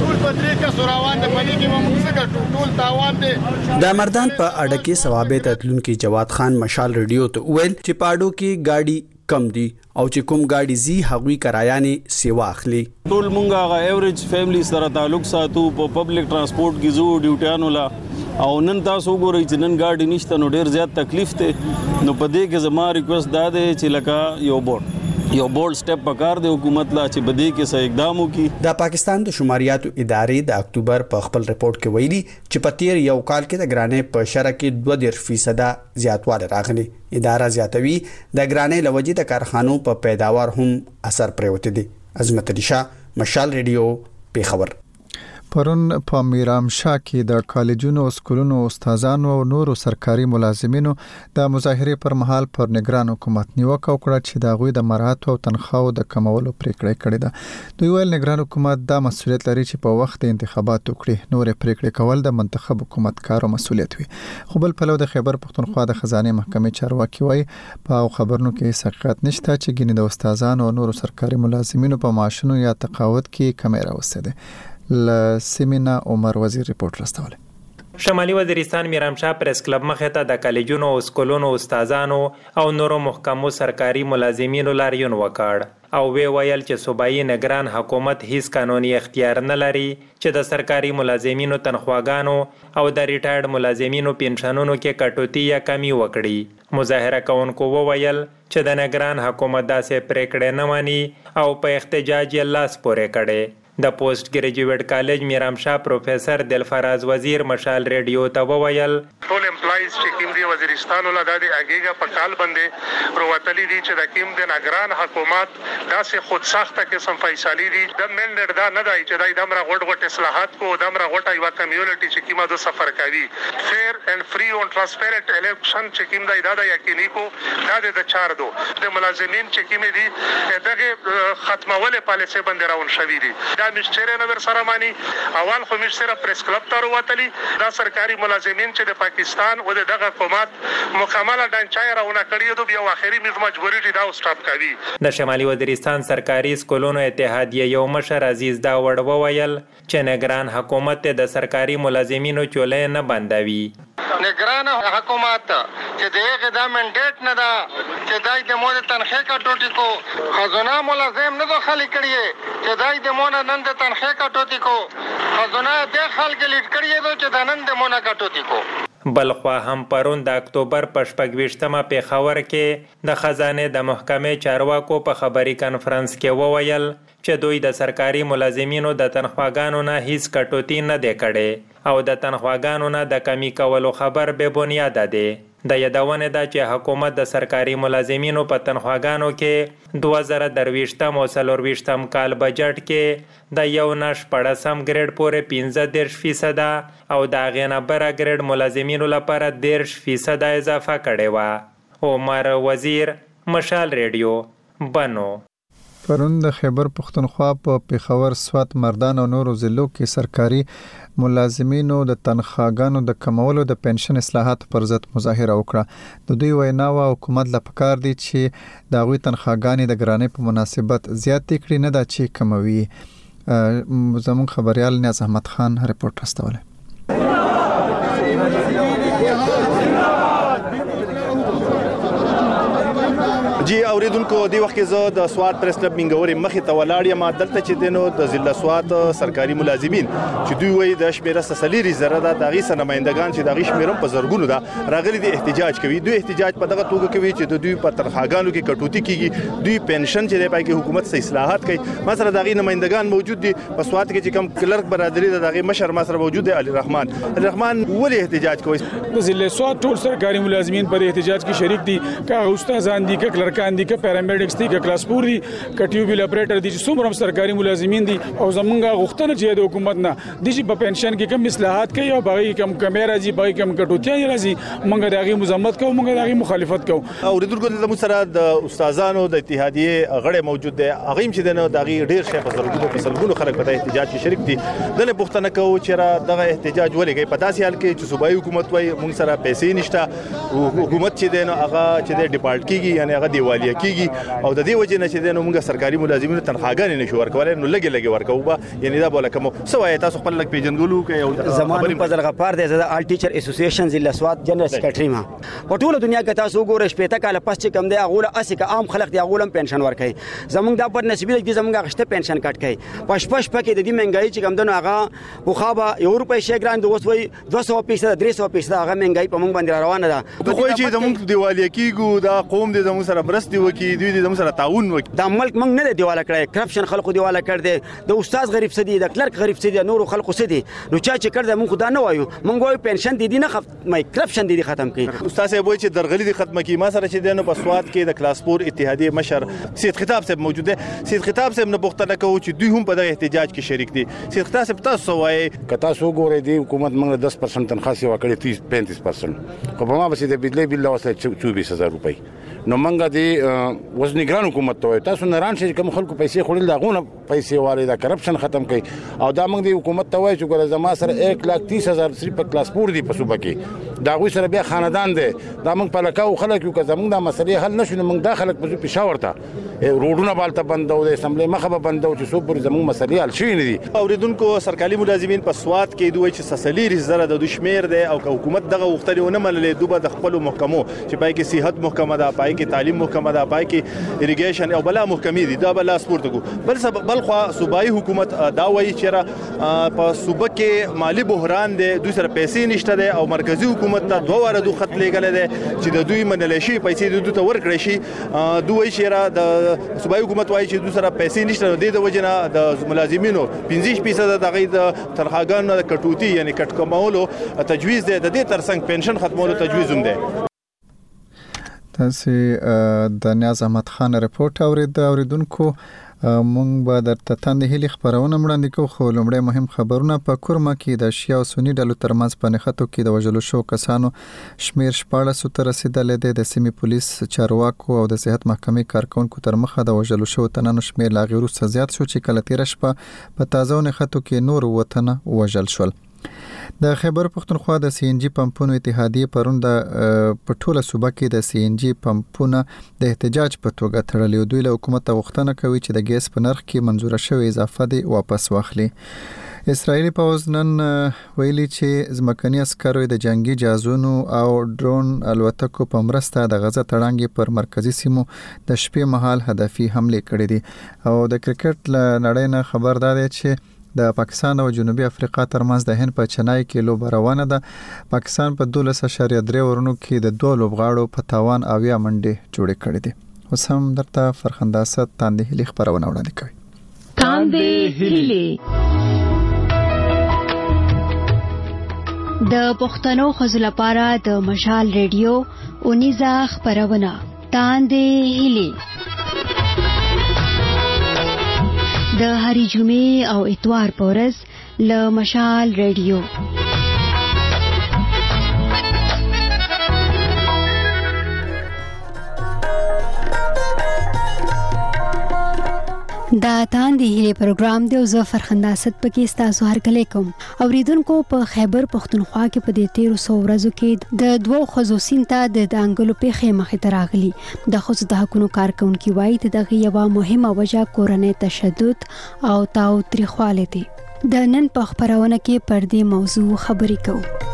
S17: د مردان په اډه کې ثوابت اتلونکو جواد خان مشال رادیو ته ویل چې پاډو کې گاډي کم دي او چې کوم گاډي زی هغوی کرایانه سیوا اخلي.
S19: ټول مونږه هغه ایوریج فیملی سره تعلق ساتو په پبلک ترانسپورت کې زو ډیوټیانو لا او نن تاسو ګورئ چې نن گاډي نشته نو ډیر زیات تکلیف ته نو په دې کې زما ریکوست دا دی چې لکه یو بورډ یو بولډ سټپ پکار دی حکومت لا چې بدی کې څه اقدام وکړي.
S17: د پاکستان د شماریاتو ادارې د اکتوبر په خپل رپورت کې ویلي چې په تیر یو کال کې د ګرانې په شرح کې دوه دېرش فیصد زیاتوالی راغلی. اداره زیاتوي د ګرانې لوجې د کارخانو په پیداوار هم اثر پریوتی دی. عظمت علي شاه مشال رادیو پیښور.
S1: پرون په میرام شاه کې د کالجونو او سکولونو استادانو او نورو سرکاري ملازمینو د مظاهرې پر مهال پر نگران حکومت نیوکه وکړه چې د غوي د مراتب او تنخواو د کمولو پریکړه کړې ده. دوی ویل نگران حکومت د مسولیت لري چې په وخت انتخابات وکړي نور پریکړه کول د منتخب حکومت کارو مسولیت وي. خو بل پلو د خیبر پختونخوا د خزانه محکمې چارواکي وایي په خبرونو کې حقیقت نشته چې ګینه د استادانو او نورو سرکاري ملازمینو په معاشونو یا تقاعد کې کمی راوستي ده. ل سیمینا عمر وزیر ریپورت راستوله.
S20: شمالي وزیرستان میرامشاه پریس کلب مخې ته د کالجونو او سکولونو استادانو او نورو محکمو سرکاري ملازمینو لاریون وکړ او وی ویل چې صوبایي نگران حکومت هیڅ قانوني اختیار نه لري چې د سرکاري ملازمینو تنخواګانو او د ریټایرډ ملازمینو پنشنونو کې کټوتی یا کمی وکړي. مظاهره کوونکو وویل چې د نگران حکومت داسې پریکړې نه مانی او په احتجاج یې لاس پورې کړي. د پوسټ ګریجویټ کالج میرامشاه پروفیسور دلفراز وزیر مشال ریډیو ته وویل
S21: ټول امپلایز چې کوم دی وزیرستان ولدا د اگېګه په کال باندې پروتلی دي چې د کوم د نگران حکومت داسې خود ساخته قسم فیصله دي د منډر دا نه دی چې دای دمر غټ غټ اصلاحات کو دمر غټ یو کمیونټي چې کیمه د سفر کوي فیر اند فری اون ترانسپیرنت الیکشن چې کوم دی دا د یقیني کو دا د چار دو د ملازمین چې کوم دي دغه ختمول پالیسي باندې راون شوی دي. مشتری نظر سره مانی اول خو مشتری پریس کلب ته وروتلی دا سرکاري ملازمین چې د پاکستان او دغه حکومت مکمل ډنچای راونه کړی دو بیا اخري مجبوری دي دا سټاپ کوي.
S20: د شمالي وزیرستان سرکاري سکولونو اتحادیه یو مشر عزیز دا وړ وویل چې نگران حکومت د سرکاري ملازمینو چولې نه بندوي.
S21: نگران حکومت چې دغه د منډیټ نه دا چې دای د مور تنخې کټوټی کو خزانه ملازم نه دخل کړي چې دای د مور نن د تنخې کټوټی کو خزانه د خلک لیټ کړي دو چې د نن د مور کټوټی کو.
S20: بلخوا هم پرون د اکتوبر په شپږویشتمه پیښور کې د خزانه د محکمې چارواکو په خبري کانفرنس کې وویل چې دوی د سرکاري ملازمینو د تنخواګانو نه هیڅ کټوتی نه دی کړي او د تنخواګانو نه د کمی کولو خبر به بنیاد دی. د یادونه ده چې حکومت د سرکاري ملازمینو په تنخواګانو کې دوه زره درویشتم او څلورویشتم کال بجټ کې د یو نش پړسم ګریډ پورې پنځه دېرش فیصده او د هغې نه بره ګریډ ملازمینو لپاره دېرش فیصده اضافه کړې وه. عمر وزیر مشال ریډیو بنو.
S1: پرون د خیبر پختونخوا په پیښور سوات مردان او نورو ضلعو کې سرکاري ملازمینو د تنخواګانو د کمولو د پنشن اصلاحات پر ضد مظاهره وکړه. د دوی وینا وا حکومت لا پکار دي چې د غوي تنخواګانې د ګرانۍ په مناسبت زیاتې کړي نه دا چې کموي. زموږ خبريال نیاز احمد خان رپورټ راستوله.
S22: جی اوریدونکو دی وخت کې زه د سوات پریس کلب منګوري مخې ته ولاړ یم. دلته چې دینو د ضلع سوات سرکاري ملازمین چې دوی وایي د شمیره سلیری زره د دغه سره نمائندگان چې دغه شمیرم په زرګونو دا راغلي دي احتجاج کوي. دوی احتجاج په دغه توګه کوي چې د دوی په تنخواګانو کې کټوتی کیږي، دوی پنشن چې دی پای کې حکومت سره اصلاحات کوي. مثلا دغه نمائندگان موجود دي په سوات کې چې کوم کلرک برادری دغه مشر ما سره موجود دی علي رحمان. علي رحمان ولې احتجاج کوي؟
S23: د ضلع سوات ټول سرکاري ملازمین پر احتجاج کې شریک دي. کا استادان دي، کا کلرکان دي، کا پیرامیډکس دي، کا کلاس پور دي، کا ټیوبل اپریټر دي، چې څومره سرکاري ملازمین دي او زمونږه غوښتنه چې د حکومت نه د شي په پنشن کې کم اصلاحات کوي او باغی کم کیمرا دي، باغی کم کټوتیا راځي، موږ دغه مزمت کوو، موږ دغه مخالفت کوو.
S22: اوریدونکو د سره د استادانو د اتحادیه غړي موجود دي، هغه چې دغه دغه ډیر شي په زرګونو په سلګونو خلک په احتجاج کې شریک دي. دغه پوښتنه کوو چې را دغه احتجاج ولې کوي په داسې حال کې چې صوبایي حکومت وايي موږ سره پیسې نشته، حکومت چې دغه هغه چې د ډیپارټ کیږي یعنی هغه دیوالیه کیږي او د دې وجه نه چې دغه موږ سرکاري ملازمینو تنخواګانې نشو ورکولای، نو لګي لګي ورکوو به یعنی دا بوله کوم سوای تاسو خپل لګ پیجنګولو کوي. او
S24: زمانه په ځل غفار دی زه آل ټیچر اسوسییشن ضلع سوات جنرال سیکریټری ما په ټوله دنیا کې تاسو ګورئ شپېته کال پس چې کم دی هغه اسی که عام خلک دی هغه پنشن ورکوي. زمونږ د پر نسبی دي زمونږ غشته پنشن کټ کوي. پښ پښ پکې د دې منګای چې کم دنو هغه خو خابه یو روپۍ شي ګران د اوس وای دوه سوه فیصد درې سوه فیصد هغه منګای په مونږ باندې روانه ده.
S22: خو چې زمونږ دیوالیه کیږي دا قوم دې زموږ سره برستی وکي، دوی دې زموږ سره تعاون وکي.
S24: دا ملک مونږ نه دی دیواله کړی، کرپشن خلکو دیواله کړ دی، د استاد غریب سدي، د کلرک غریب سدي، نور خلکو سدي. نو چا چې کړ د مونږ خدا نه وایو، مونږ وایو پنشن دي دي نه مې کرپشن دي ختم کړي.
S22: استاد صاحب وایي چې درغلي دي ختم کړي. ما سره چې دنه په سوات کې د کلاس پور اتحادیه مشر سید خطاب صاحب موجود دی. سید خطاب صاحب نه پوښتنه کوو چې دوی هم په دغه احتجاج کې شریک دي. سید خطاب صاحب تاسو وایي
S25: کتا سو ګورې دی حکومت موږ دس پرسنټ تنخواه سیوا کړې تیس پینتیس پرسنټ خو په ما بس د بجلی بل واسه چوبیس هزار روپۍ. نو منګه دی وزنګران حکومت ته تاسو نه ران شي کوم خلکو پیسې خورل داغونه پیسې والي دا کرپشن ختم کړي او دا موږ دی حکومت ته وایي چې ګوره زما سره یک لاک تیس هزار صرف په کلاس پور دی په صوبه کې دا غوي سره بیا خاندان دی دا موږ په لکاو خلک یو که زموږ دا مسلې حل نشو نو موږ دا خلک په پېښور ته روډونه بالته بندو د اسمبلی مخه به بندو چې څو پورې زموږ مسلې حل شوي نه دي.
S22: اوریدونکو سرکاري ملازمین په سوات کې دوی چې سسلیری زره د دشمیر دی او که حکومت دغه غوښتنې ونه منلې دوی به د خپل محکمو چې پای کې صحت محکمه ده، پای کې تعلیم محکمه ده، پای کې اریګیشن او بلا محکمې دي دا بلا سپورت کو بل سبب بل خو صوبایي حکومت دا وایي چې په صوبه کې مالی بحران دی، دوی سره پیسې نشته دی او مرکزی حکومت ته دوه واره دوه خط لېږلی دی چې د دوی منلی شي پیسې دوی ته ورکړی شي. دوی وایي چې د صوبایي حکومت وایي چې دوی سره پیسې نشته، نو دې د وجې نه د ملازمینو پنځه فیصده د هغوی د تنخواګانو د کټوتي یعنې کټ کمولو تجویز دی، د دې ترڅنګ پنشن ختمولو تجویز هم دی.
S1: تاسې د نیاز احمد خان رپورټ اورید. اوریدونکو مونږ به درته تاندې هلي خبرونه وړاندې کوو، خو لومړی مهم خبرونه. په کورما کې د شیا او سني ډلو ترمنځ په نښتو کې د وژلو شوو کسانو شمیر شپاړسو ته رسیدلی دی. د سیمې پولیس چارواکو او د صحت محکمې کارکونکو تر مخه د وژلو شوو تنانو شمیر لا غیر وروسته زیات شو چې کله تیره شپه په تازه نښتو کې نور اووه تنه وژل شول. د خیبر پښتونخوا د سی ان جی پمپونو اتحادیه پرون د پټوله صوبه کې د سی ان جی پمپونه د احتجاج په توګه تړلې. دوی له حکومت غوښتنه کوي چې د ګیس په نرخ کې منزوره شوی اضافه دی واپس واخلي. اسرایلی پوځ نن ویلي چې ځمکني عسکرو د جنگي جهازونو او ډرون الوتکو په مرسته د غزه تړانګې پر مرکزی سیمو د شپې مهال هدفي حمله کړې دي. او د کرکټ له نړۍ نه خبر ده چې د پاکستان او جنوبي افریقا ترمنځ د هند په چنای کې لوبه روانه ده. پاکستان په دولس اشاریه درې ورونو کې د دوه لوبغاړو په تاوان اویا منډې جوړې کړې دي. اوس هم درته فرخنداسه تاندې هلي خبرونه وړاندې کوي.
S2: تاندې هلي د پښتنو خزو لپاره د مشال ریډیو اونیزه خبرونه تاندې هلي د هری جمعې او اتوار په ورځ له مشال ریډیو. دا تاندې هلي پروګرام دی او زه فرخنداست پکې ستاسو هر کله کوم. اوریدونکو په خیبر پښتونخوا کې په دې تیرو سو ورځو کې د دوو ښځو سین ته د دانګلو پیښې مخې ته راغلي. د ښځو د حقونو کارکونکي وایي چې دغه یوه مهمه وجه کورنۍ تشدد او تاوتریخوالی دی. د نن په خبرونه کې پر دې موضوع خبرې کوو.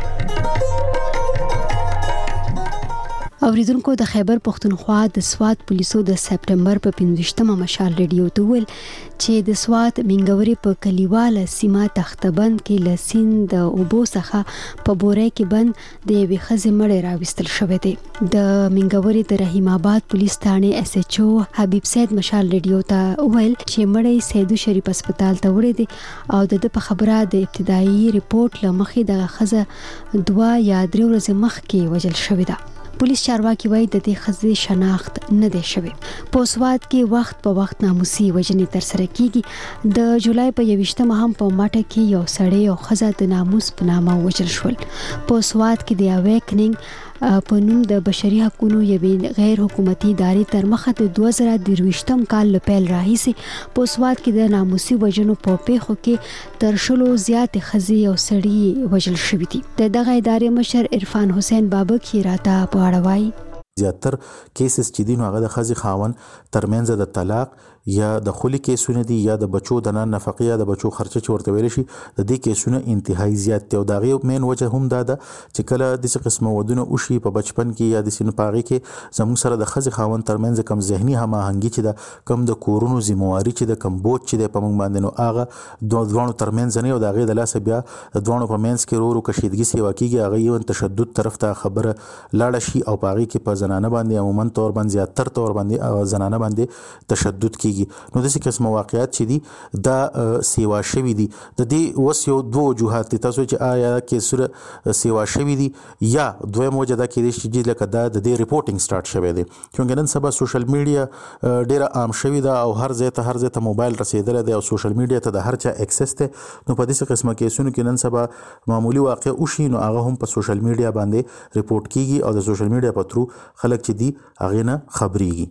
S2: اوریدونکو د خیبر پښتونخوا د سوات پولیسو د سپټمبر په پنځویشتمه مشال ریډیو ته ویل چې د سوات منګوري په کلیواله سیمه تختبند کې له سیند د اوبو څخه په بورې کې بند د یوې ښځې مړی راویستل شوی دی. د منګوري د رحیم آباد پولیس ثانې اس ایچ او حبیب سید مشال ریډیو ته ویل چې مړی سیدو شریف هسپتال ته وړی دی او د په خبره د ابتدایي ریپورت له مخې دغه ښځه دوه یا درې ورځې مخکې وژل شوې ده. پولیس چارواکي وایي د دې ښځې شناخت نه دی شوی. په سوات کې وخت په وخت ناموسي وژنې ترسره کیږي. د جولای په یویشتمه هم په ماټه کې یو سړی او ښځه د ناموس په نامه وژل شول. په سوات کې د اویکنینګ په نوم د بشري حقوقو یوې غیر حکومتي ادارې تر مخه د دوه زره درویشتم کال له پیل راهیسې په سوات کې د ناموسي وژنو په پیښو کې تر شلو زیاتې ښځې او سړي وژل شوي دي. د دغه ادارې مشر عرفان حسین بابک یې راته په اړه وایي.
S5: زیاتر کیسز چې دي نو هغه د ښځې خاوند ترمنځ د طلاق یا د خولي کیسونه دي یا د بچو د نن نفقه یا د بچو خرچه چې ورته ویل شي د دې کیسونه انتهایی زیات دي. او دا غي مین وجه هم دا ده چې کله د څه قسمه ودونه وشي په بچپن کې یا د سینو پاغي کې زموږ سره د ښځې خاوند ترمنځ کم ذهني هماهنګي چې دا کم د کورونو ذمہواری چې د کم بوج چې د پمنګ باندې نو هغه دوه دوانو ترمنځ نه او دا غي د لاسه بیا د دوانو په منځ کې ورو کشیدګي سی واقعي هغه یو تشدد طرف ته خبره لاړ شي او پاغي کې په زنانه باندې عموما تور باندې زیاتر تور باندې زنانه باندې تشدد کیږي. نو د څه قسم واقعیت چې دي دا سیوا شوی دي د دې وس یو دوه وجوهات دي. تاسو چې آیا کې سره سیوا شوی دي یا دویم وجه دا کې چې لکه دا د دې ریپورتینګ سٹارټ شوی دی چې نن سبا سوشل میډیا ډیره عام شوی دا او هر ځای ته هر ځای ته موبایل رسیدل دی او سوشل میډیا ته د هر چا اکسس ته. نو په دې قسمه کیسونو کې نن سبا معمولی واقع وشي نو هغه هم په سوشل میډیا باندې ریپورت کیږي او د سوشل میډیا په ترو خلک چې دي هغه نه خبريږي.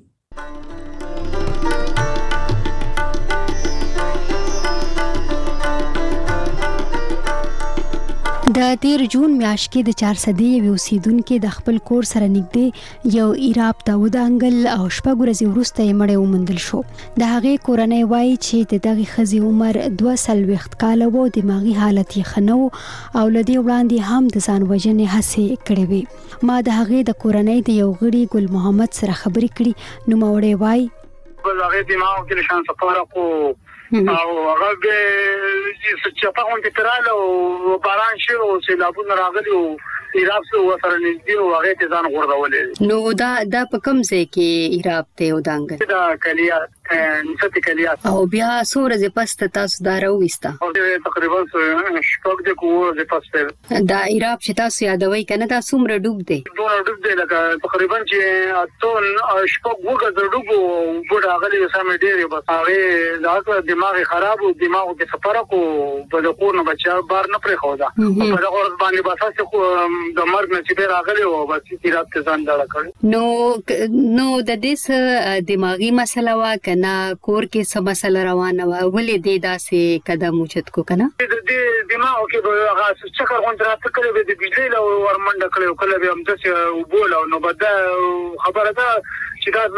S2: د تیر جون میاشت کې د چار سدې یو اوسیدونکو د خپل کور سره نږدې یو ایراب ته ودانګل او شپږ ورځې وروسته یې مړ وموندل شو. د هغې کورنۍ وایي چې د دغې ښځې عمر دوه څلوېښت کاله و، دماغي حالت یې ښه نه و او له دې وړاندې هم د ځان وژنې هڅې کړې وې. ما د هغې د کورنۍ د یو غړي ګل محمد سره خبرې کړي. نوموړی وایي
S4: هغې دماغو کې له شان سفاره خو او هغه چې چپه غونډه تراله او باران شو او سیلابونه راغلي او ایراب سره وسره نږدې او هغه ته ځان غوړولې.
S2: نو دا د په کوم ځای کې ایراب ته ودانګل؟
S4: دا کلیات نسته کلیات.
S2: او بیا څو ورځې پس تاسو دا راوېستا؟
S4: او تقریبا شپږ د کوو د پس
S2: دا ایراب چې تاسو یادوي کنه دا څومره ډوب دی؟
S4: دوه ډوب دی لکه تقریبا چې اته شپږ وګړه ډوب او بډا غلي سمې ډېرې بس هغه دا دماغ خراب او دماغ کې سفر کو په کور نه بچا بار نه پرې خو دا په دغه ورځ باندې باسه چې د مرګ نصیب راغلی او بس ایراب ته ځان ډاله کړ.
S2: نو نو د دې دماغي مسله وا کنه کور کې څه مسله روانه و ولې دې داسې قدم اوچت کو کنه؟
S4: د دې دماغ کې هغه چکر غونډه راته کړې د بجلی له ورمنډه کړې کله به هم تاسو وبول او نو بده خبره ده چې دا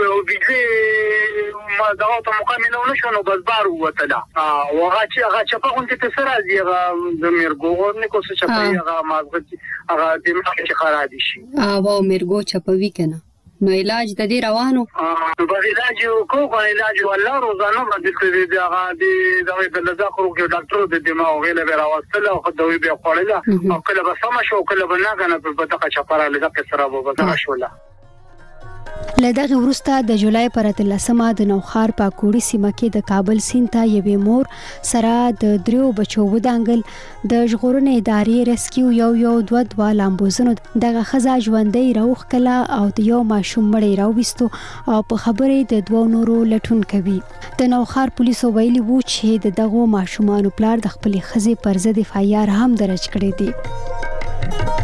S4: بجلی ما دغه ته مقامله ونه شو بس بار وته دا او هغه چې هغه چپه غونډه ته سره دی هغه د میرګو نه کو څه چپه هغه مازغه هغه دماغ کې خراب شي
S2: او میرګو چپوي کنه. نو علاج د دې روانو
S4: نو به علاج کو کو علاج والله روزانه باندې کوي دا د دغه د لزاخرو کې ډاکټر د دماغ غیله به راوستل او خدوی به خوړل او کله به سم شو کله به نه کنه په دغه چپره لږه سره به دغه شوله.
S2: لدغه وروسته د جولای پر اتلسمه د نوخار پاکوړی سیمه کې د کابل سیند ته یوې مور سره د دریو بچو ودانګل. د ژغورنې ادارې ریسکیو یو یو دوه دوه لامبوزنو دغه ښځه ژوندۍ راوخ کله او د یو ماشوم مړی راوستو او په خبرې د دوه نورو لټون کوي. د نوخار پولیسو ویلي وو چې د دغه ماشومانو پلار د خپل ښځې پر ضد اف آی آر هم درج کړی دی.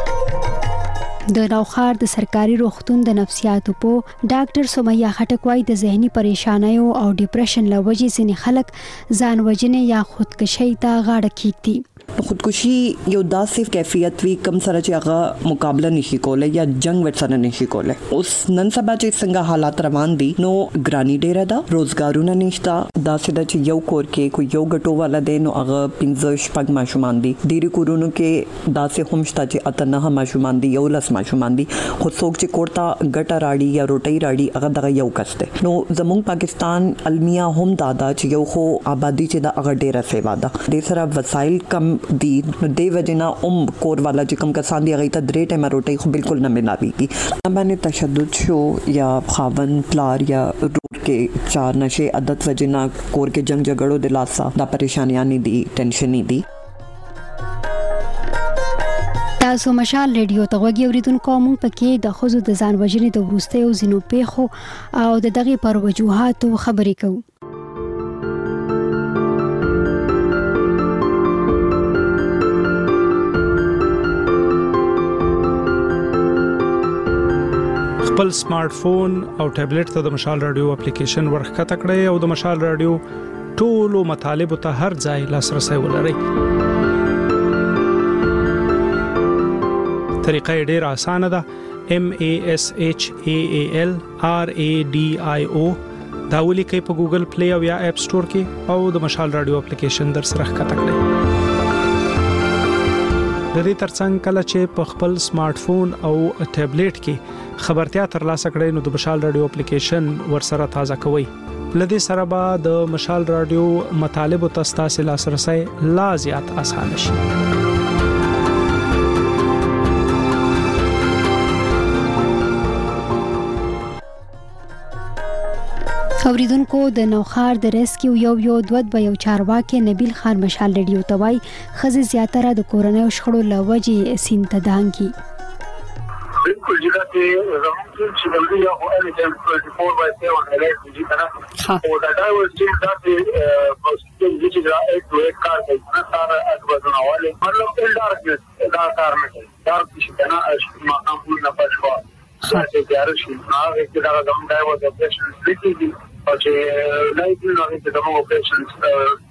S2: د نوخار د سرکاري روغتون د نفسیاتو په ډاکټر سمیه خټک وايي د ذهني پریشانایو او ډیپریشن له وجې ځینې خلک ځان وژنې یا خودکشي ته غاړه کیږي.
S6: خودکشي یو داسې کیفیت وی کم سره چې هغه مقابله نشي کولای یا جنگ ورسره نشي کولای. اوس نن سبا چې څنګه حالات روان دي نو ګرانی ډیره ده، روزګارونه نشته، داسې د چې یو کور کې کوئی یو غټو والا دی نو هغه پنځه شپږ ماشومان دي، ډیری کورونو کې داسې هم شته چې اته نه ماشومان دي، یو لس ماشومان دي، خو څوک چې کوړتا ګټه راړي یا روټي راړي هغه دغه یو کس دی. نو زموږ پاکستان المیه هم دادا چې یو خو آبادی چې د هغه ډیره سیوا ده، ډیر سره وسایل کم دی نو دی وجنا ام کور والا چې کم کسان دی هغه ته درې ټایم روټي خو بالکل نه ملاويږي. باندې تشدد شو یا خاون پلار یا روټ کې چار نشه عادت وجنا کور کې جنگ جګړو د لاسا دا پریشانیاں نه دي، ټینشن نه دي.
S2: تاسو مشال ریډیو ته وګورئ اوریدونکو مونږ پکې د خوځو د ځان وژنې د ورستیو زینو پیخو او د دغه پر وجوهاتو خبرې کوو.
S23: خپل سمارټ فون او ټابلیټ ته د مشال رادیو اپلیکیشن ورخته کړئ او د مشال رادیو ټولو مطالب ته هر ځای لاسرسي ولرئ. طریقه ډېره اسانه ده. M A S H A A L R A D I O دا ولیکئ په ګوګل پلی او یا اپ سٹور کې او د مشال رادیو اپلیکیشن در سره ښکته کړئ. د دې ترڅنګ کله چې په خپل سمارټ فون او ټابلیټ کې خبرتیا ترلاسه کړئ نو د مشال رادیو اپلیکیشن ورسره تازه کوئ. لدې سره به د مشال رادیو مطالب او تاسو لاسرسي لا زیات آسان شي.
S2: اوریدونکو د نوخار د ریسکیو یو یو دوه دوه یو چارواکي نبیل خان مشال ریډیو توای خزه زیاتره د کورونو شخړو لوجې سینتدانګي
S4: بالکل جګه زموږ چې بلګي یو اړ ټیم چوبیس بای سیون هلای دي کنه او دا دا و چې دا په پوسټ کې چې دا ایک ایک کار کوي نه سره اځوازونه والے مطلب انډایرکټ دا کار نه کوي دا چې کنه ما هم نه پښوا چې تیار شي هغه چې دا کوم دا و د پیشنټ سټیټي او چې لایټ نو چې دغه پیشنټ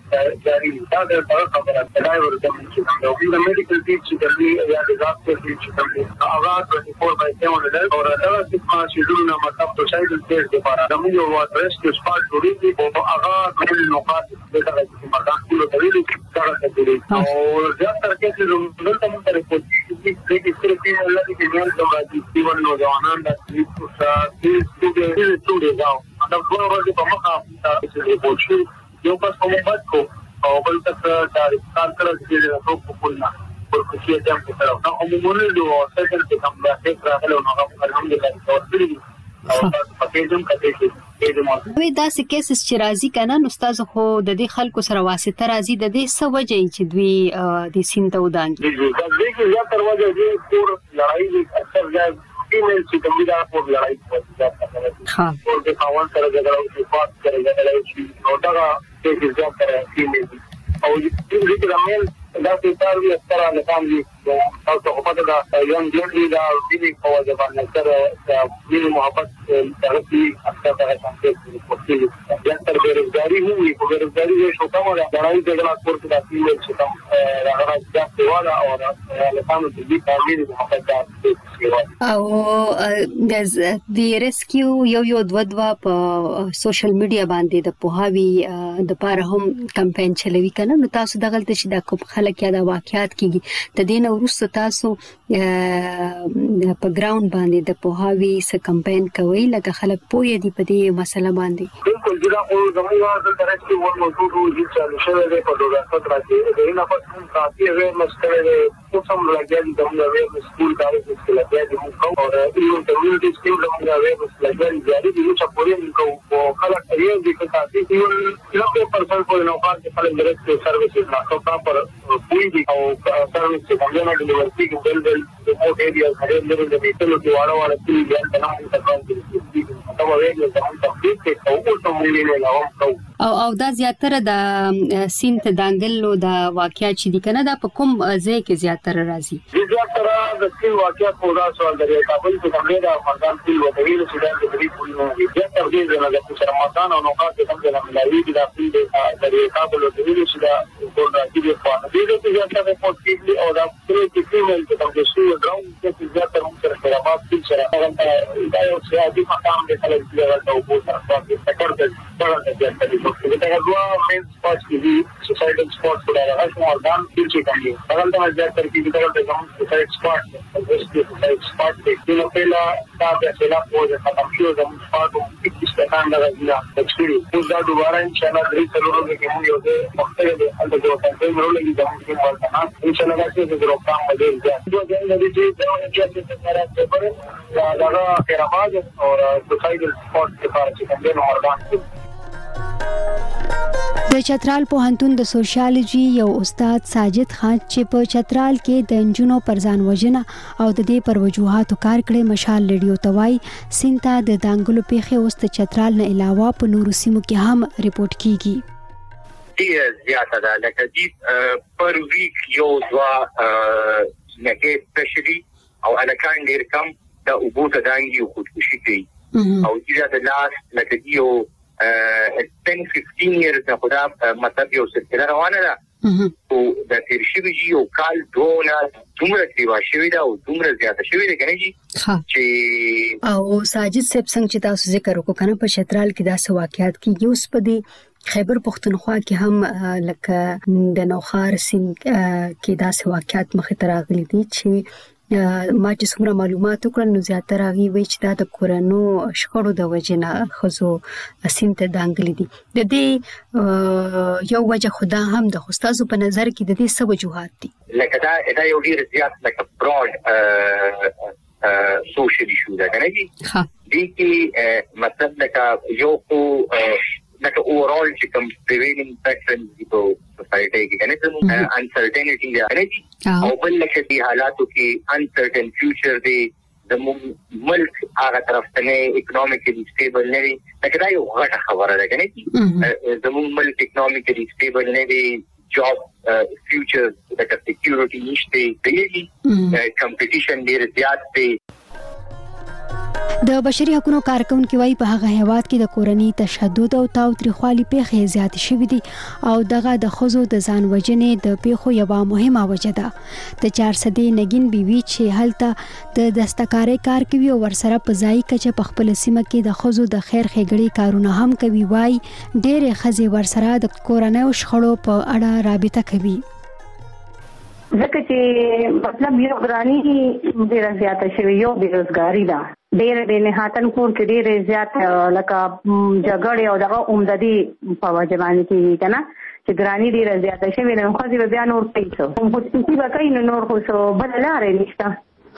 S4: جاری دا د خبره ده ورته چې د میډیکل ټیم چې دلی یا د ډاکټر ټیم چې دلی هغه ټوئنټي فور بای سیون ده او دا چې ما شیډول نه مطلب تو شایل ټیسټ لپاره د موږ یو اډرس کې سپارټ جوړی او هغه د نقاط د هغه چې مرکز ټول ته ویلي چې دا او زیاتره کې چې دلته موږ ته ریپورت چې چې ستاسو ټیم ولې چې موږ ته راځي چې ونه ځوانان د چې چې چې چې دا دا ټول ورته په مخه چې ریپورت شو یو پس په مخ کو او بل تک دا کار کړل چې د ټوپ په پولنا پر کوشش هم وکړو نو عموماً د سیکنډ کې کوم دا څه راغلو نو الحمدلله تاسو او پکې هم کته
S2: وی دا سې کیسز چې راځي کنه نو استاد خو د دې خلکو سره واسطه راځي د دې څه وجه چې دوی د سینته ودانګي
S4: دا دې کې یا تر وجه دې پور لړای اکثر ځای فیمیل چې کوم دا پور لړای کوي ها او د خاوند سره جګړه او صفات سره جګړه چې نو دا چې ځکه سره فیمیل او دې کې رامل دا چې تاسو یې سره نه کوم تاسو په پټه دا یو جنډي دا دې په وجه باندې سره د محبت ترپی اکثر دا څنګه کوي یا تر بیروزګاری وي په بیروزګاری یې شو کومه دا راځي دغه کورس دا فیمیل چې کوم راغلی دا سیواله او له کومه دې تعمیر محبت
S2: او د ریسکیو یو یو دو دوا په سوشل میډیا باندې د پوهاوی د پاره هم کمپاین چلوي کنه نو تاسو دغه چې دا کوم خلک یا د واقعیت کیږي د دین ورسته تاسو په ګراوند باندې د پوهاوی س کمپاین کوي لکه خلک پوهې دي په دې مسله باندې
S4: بالکل دا خو زموږ د ترڅ کې ور موجود وي چې شوه د په ډول څه راځي د نه پاتې کافي وې مستره په کوم لګیل د موږ وې سکول کاري چې لګیل د موږ او یو کمیونټي سکول د موږ وې لګیل جاري دي چې پورې موږ او خلک یې د کافي یو نوي پرسنټ په نو کار کې خلک ډایرکټ سرویسز نه او پراپر پوي دي او سرویس چې موږ نه ډیلیوري کوو بل او ایریا هغه لري د میټلو کې واړه واړه چې بیا تنه تکان او وایي چې هم تخفیف کې او څه مونږ نه لاو
S2: او او دا زیاتره د سینت دانګلو د واقعیا چې د کنه دا په کوم ځای کې زیاتره راځي
S4: زیاتره د سین واقعیا په دا سوال درې کابل کې کومه دا مردان فل وتوی د سودان د دې پولیسو نه زیاتره دې نه د شرماتان او نوکات څنګه د ملایي د خپل د درې کابل د دې چې دا ټول راځي په خوا دې دې زیاتره په پوسټ او دا پرې کې فیمیل ته د شو ډراون چې زیاتره موږ سره سره ماپ سره دا یو څه عادي مقام دی خلک دې او په سره په سکر د څنګه د دې دا دوا مین سپورټس کې دي سوسایټل سپورټس په اړه راځي مردان چې کوي هغه د زیاتره کې د کارته کوم سوسایټ سپورټ د سوسایټ سپورټ کې نو پیلا دا د خلا په ځای ختم شو د سپورټ کې ستان دا راځي چې دا دوباره ان شاء الله درې څلورو کې موږ یو څه مختلف دي د دوه څنګه مرولې د موږ په ورته ان شاء الله چې د روکام مدیر ځي دوه ځای د دې چې د سره په دا دا خیرآباد او سوسایټل سپورټ لپاره چې څنګه مردان
S2: د چترال پوهنتون د سوشیالوجي یو استاد ساجد خان چې په چترال کې د انجونو پر ځان وژنه او د دې پر وجوهاتو کار کړي مشال ریډیو توای سینتا د دانګلو پیخه اوس د چترال نه علاوه په نورو سیمو کې هم ریپورت کیږي
S7: ډیر زیاته ده لکه چې پر ویک یو دوا لکه سپیشلی او الکان ډیر کم د وګړو دانګي خودکشي کوي او چې د لاس لکه یو ten fifteen years نه خدا مطلب یو څه روانه ده او د تیر شي یو کال دوه دومره سیوا شوی دا او دومره زیاته شوی دا کنه چې
S2: او ساجد صاحب څنګه چې تاسو ذکر وکړو کنه په چترال کې دا واقعیت کې یو سپدي خیبر پختونخوا کې هم لکه د نوخار سین کې دا واقعیت مخې ته راغلي دي چې ما چې څومره معلومات وکړل نو زیاتره هغه وی چې دا د کورونو شخړو د وجنه خزو سینته دانګلې دي د دې یو وجه خدا هم د استادو په نظر کې د دې څه وجوهات دي
S7: لکه دا دا یو ډیر زیات لکه براډ سوشل ایشو ده کنه ها دي کې مطلب لکه یو کو لکه اوورال چې کوم پریویلینګ پیټرن دی په سوسایټي کې کنه څه انسرټینټی دی او بل لکه دي حالاتو کې انسرټن فیوچر دی د ملک هغه طرف ته اکونومیکلی سټیبل نه دی لکه دا یو غټه خبره ده کنه چې د ملک اکونومیکلی سټیبل نه دی جاب فیوچر لکه سکیورټي نشته دی کمپټیشن ډیر زیات دی
S2: د بشري حقوقو کارکونکو وايي په هغه هیواد کې د کورنۍ تشدد او تاوتریخوالي پیښې زیات شوې دي او دغه د ښځو د ځان وژنې د پیښو یوه مهمه وجه ده. د چار سدې نګین بیوي چې هلته د دستکارۍ کار کوي او ورسره په ځایي کچه په خپل سیمه کې د ښځو د خیر ښېګړې کارونه هم کوي، وايي ډېرې ښځې ورسره د کورنیو شخړو په اړه رابطه کوي.
S8: ځکه چې مطلب یو ګرانی ډېره زیاته شوې، یو بېروزګاري ده ډېر بې نهاتن کور کې ډېر زیات لکه جګړې او دغه عمددي په وجه باندې کېږي که نه چې ګراني ډېره زیاته شوې نو ښځې به بیا نور کوي څه خودکشي به کوي نو نور خو څه بله لارې نشته.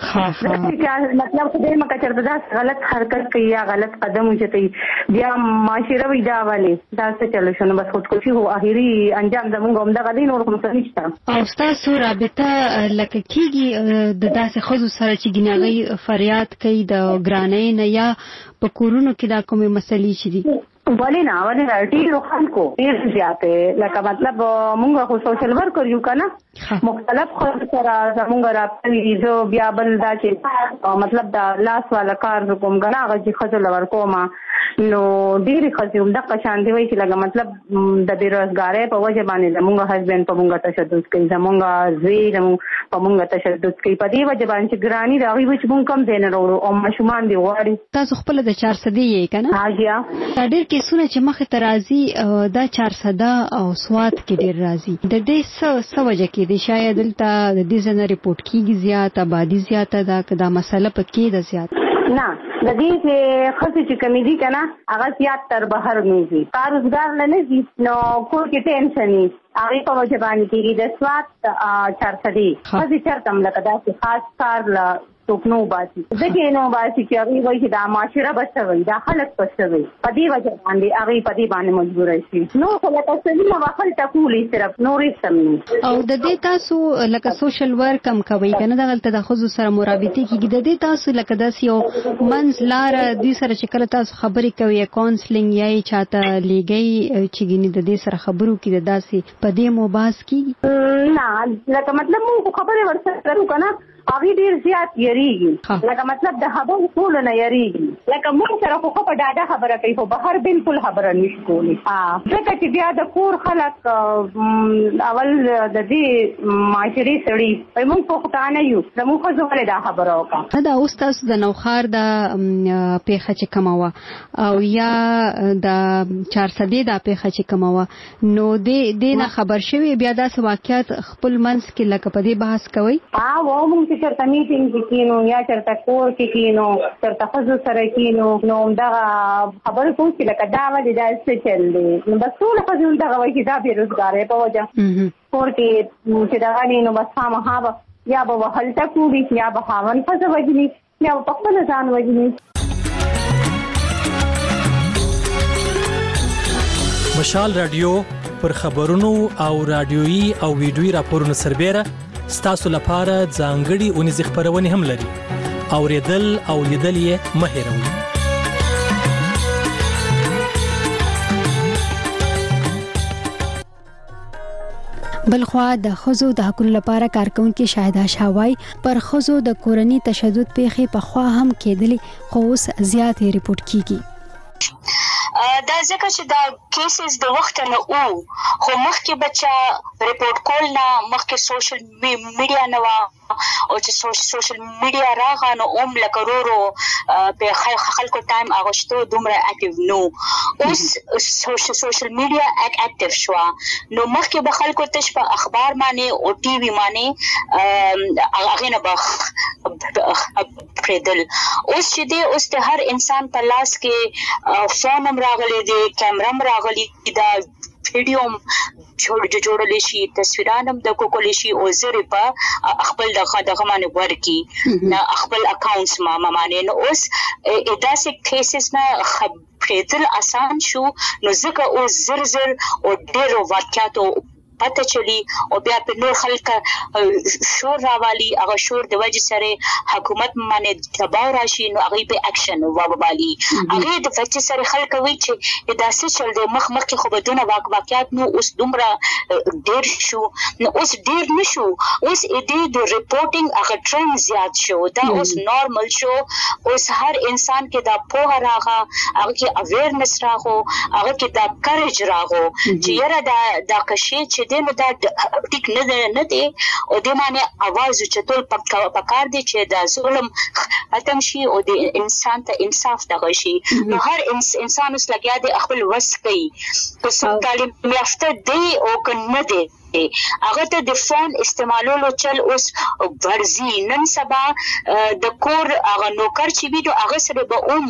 S8: مطلب خدای مکه چېرته داسې غلط حرکت کوي یا غلط قدم اوچتوي بیا معاشره وي دا ولې دا څه چلو شو نو بس خودکشي خو اخري انجام زمونږ همدغه دی، نور خو څه نشته.
S2: او ستاسو رابطه لکه کېږي د داسې ښځو سره چې ګینه هغوی فریاد کوي د ګرانۍ نه یا په کورونو کې دا کومې مسلې چې دي؟
S8: ولې نه ولې نه ډېرو خلکو ډېر زیاتې لکه مطلب مونږ خو سوشل ورکر یو که نه مختلف خلکو سره زمونږ رابطه وي. زه بیا بل دا چې مطلب دا لاس والا کار زه کوم که نه هغه چې ښځو له ورکومه نو ډېرې ښځې همدغه شانتې وایي چې لکه مطلب د بېروزګارۍ په وجه باندې زمونږ هسبینډ په مونږ تشدد کوي، زمونږ زوی زمونږ په مونږ تشدد کوي په دې وجه باندې چې ګراني د هغوی وایي چې مونږ کم ځای نه راوړو او ماشومان دې غواړي.
S2: تاسو خپله د چار سدې یې که نه؟
S8: حاجیا
S2: دا ډېر کیسونه چې مخې ته راځي دا چار سده او سوات کې ډېر راځي، د دې څه څه وجه کې دی؟ شاید دلته د دې ځای نه ریپورټ کېږي زیات، آبادي زیاته ده که دا مسله پکې ده زیات؟
S8: نه د دې چې ښځې چې کمې دي که نه هغه زیات تر بهر نه ځي، کار روزګار نه نه ځي نو کور کې ټینشن وي هغې په وجه باندې کېږي. د سوات چار سدې ښځې چېرته هم لکه داسې خاص کار له څوک نه وباسي ځکه یې نه وباسي چې هغوی وایي چې دا معاشره به څه وایي، دا خلک به څه وایي، په دې وجه باندې هغوی په دې باندې مجبوره شي. نور خو لکه سلونه به هلته کولي صرف نور هېڅ هم نه.
S2: او د دې تاسو لکه سوشل ورک هم کوئ که نه دغلته د ښځو سره مرابطې کېږي، د دې تاسو لکه داسې یو منځ لاره دوی سره چې کله تاسو خبرې کوئ یا کاونسلینګ یا یې چاته لیږئ چې ګینې د دې سره خبرو کې د داسې په دې مو بحث کېږي؟
S8: نه لکه مطلب مونږ خبرې ورسره کوو که نه هغوی ډېر زیات یریږي لکه مطلب د خبرو کولو نه یریږي لکه مونږ سره خو ښه په ډاډه خبره کوي خو بهر بالکل خبره نشي کولی ځکه چې بیا د کور خلک اول د دې معاشرې سړي وایي مونږ پښتانه یو زموږ ښځو ولې دا خبره وکړه.
S2: دا اوس تاسو د نوښار د پیښه چې کومه وه او یا د چارسدې دا پیښه چې کومه وه نو دې نه خبر شوي بیا داسې واقعیت خپل منځ کې لکه په دې بحث کوئ؟
S8: مونږ چې چېرته میټینګ کې کینو یا چېرته کور کې کینو چېرته ښځو سره کینو نو همدغه خبرې کوو چې لکه دا ولې دا څه چل دی نو بس ټوله ښځې همدغه وایي چې دا بېروزګارۍ په وجه کور کې چې دغه دی نو بس خامخا به یا به هلته کوري یا به خاوند ښځه وژني یا به پخپله ځان وژني.
S9: مشال رادیو پر خبرونو او رادیويي او ویډیويي راپورونو سربېره ستاسو لپاره ځانګړي اونیزې خپرونې هم لري. اوریدل او لیدل یې مه هېروئ.
S2: بلخوا د ښځو د حقوقو لپاره کارکونکي شاهده شاوای پر ښځو د کورني تشدد پیښې پخوا هم کېدلې خو اوس زیات ریپورټ کیږي.
S11: دا ځکه چې دا کیسز د وخت نه او خو مخکې بچا ریپورټ کول نه مخکې سوشل میډیا نه و او چې سوشل میډیا راغی نو اوم لکه ورو په خلکو ټایم اغوښتو دومره اکټیو نو اوس سوشل میډیا اکټیو شو نو مخکې به خلکو تش په اخبار باندې او ټي وي باندې هغه نه بخ پردل اوس چې دی اوس د هر انسان په لاس کې فون هم راغلی دی کیمرا هم راغلی دا ویډیو هم جوړلی شي تصویران هم د کوکولی شي او زری په خپل دغه دغه باندې ورکی نه خپل اکاونټس ما باندې نو اوس داسې کیسز نه خبرېدل آسان شو نو ځکه اوس زر زر او ډېر واقعیاتو پته چلی او بیا په نور خلک شور راوالي هغه شور د وجه سره حکومت باندې دباو راشي نو هغه په اکشن ووالي هغه د وجه سره خلک وی چې داسې چل د مخ مخ کې خو بدونه واقعیت نو اوس دومره ډیر شو نو اوس ډیر نشو اوس دې د ریپورټینګ هغه ټرند زیات شو دا اوس نارمل شو اوس هر انسان کې دا په راغه هغه کې اویرنس راغو هغه کې دا کریج راغو چې یره دا دا کشي چې دې نو دا ټیک نه نه دی او دې معنی आवाज چتول پکار دی چې دا ظلم ختم شي او د انسان ته انصاف دغه شي نو هر انسان اوس لګیا دی خپل وس کوي په تعلیم یافته دی او کنه دی هغه ته د فون استعمالولو چل اوس ورزي نن سبا د کور هغه نوکر چې وي نو هغه سره به اوم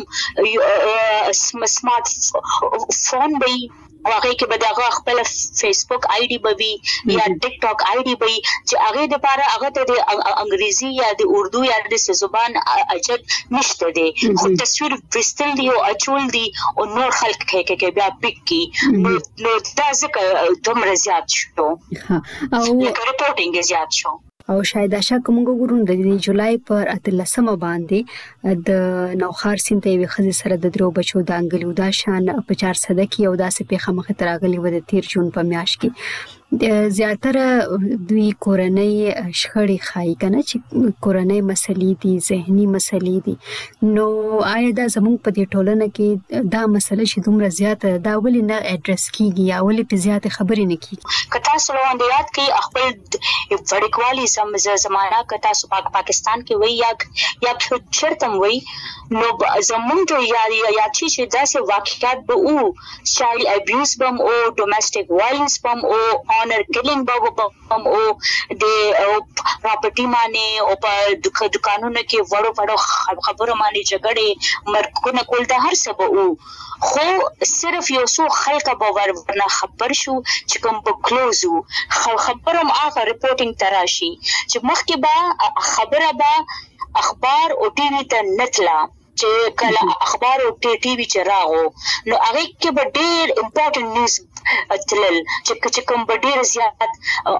S11: سمارټ فون به هغه کې به دغه خپل فیسبوک آی ډي به وي یا ټیک ټاک آی ډي به چې هغه د لپاره هغه ته د انګریزي یا د اردو یا د زبان اجت نشته دی خو تصویر وستل دی او اچول دی او نور خلک کې کې بیا پک کی نو دا ځکه دومره زیات شو او ریپورټینګ زیات شو
S2: او شاید آشا کومګ ګورون د جولای پر اتلسمه باندې د نوخار سیمه وی خزي سره د درو بچو د انګلیو دا شان په چار صده کې او داسې پیخه مخ تراغلی و د تیر جون په میاش کې زیاتره دوی کورنۍ شخړې خای کنه چې کورنۍ مسلې دي ذهني مسلې دي نو آیا دا زموږ په دې ټولنه کې دا مسله چې دومره زیاته دا ولې نه اډرس کیږي یا ولې په زیاته خبرې نه کیږي
S11: کتا سلوان دی یاد کې خپل وړکوالي سم زمانہ کتا سو پاکستان کې وای یا یا چرتم وای نو زموږ یا یا چې داسې واقعیت به او چایلډ ابیوز بم او ډومېسټک وایلنس بم او honor killing بم او د پراپرټي معنی او په دکانونو کې وړو وړو خبرو معنی جګړې مرګونه کول د هر څه به او خو صرف یو څو خلک به ورنه خبر شو چې کوم په کلوزو خبرم هغه ریپورټینګ تراشي چې مخکې به خبره به اخبار او ټي وي ته نتلا چې کله اخبار او ټي وي چراغو نو هغه کې به ډېر امپورټنت نیوز اتلل چې کوم به ډېر زیات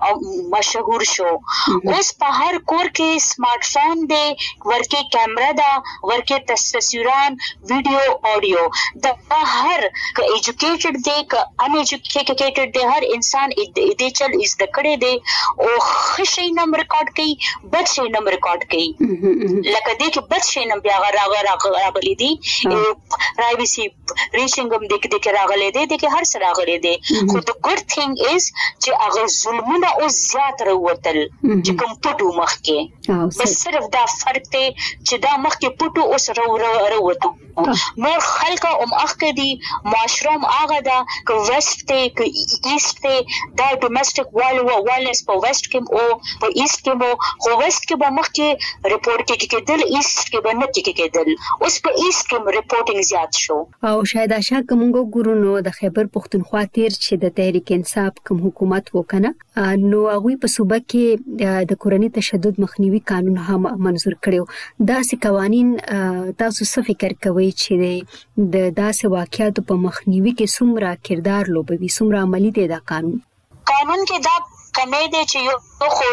S11: مشهور شو اوس په هر کور کې سمارټ فون دی ورکه کیمرا دا ورکه تصویران ویډیو اډیو دا هر ک ایجوکیټډ دی ک ان ایجوکیټډ دی هر انسان دې چل از د کړه دی او خشي نم ریکارډ کوي بد شي نم ریکارډ کوي لکه دې کې بد شي نم بیا راغ راغلي دي پرایویسي ریشنګم دې کې راغلي دي دې کې هر څه راغلي دي خو د ګډ ثینګ از چې هغه ظلمونه او زیات راوتل چې کوم پټو مخ کې بس صرف دا فرق دی چې دا مخ کې پټو اوس راوته نور خلک او مخ کې دي معاشره هغه دا ک ویسټ ته ک ایست ته دا ډومېسټک وایلنس په ویسټ کې او په ایست کې مو خو ویسټ کې به مخ کې ریپورټ کې کېدل ایست کې به نه کې کېدل اوس په ایست کې ریپورټینګ زیات شو
S2: او شاید آشا کومګو ګورونو د خیبر پختونخوا تیر چې د تحریک انصاف کوم حکومت وکنه نو هغه په صوبه کې د کورنۍ تشدد مخنیوي قانون هم منظور کړو داسې قوانين تاسو څه فکر کوئ چې د داسې واقعیت په مخنیوي کې څومره کردار لوبوي څومره عملی دی دا قانون
S11: قانون کې دا کمه دي چې یو خو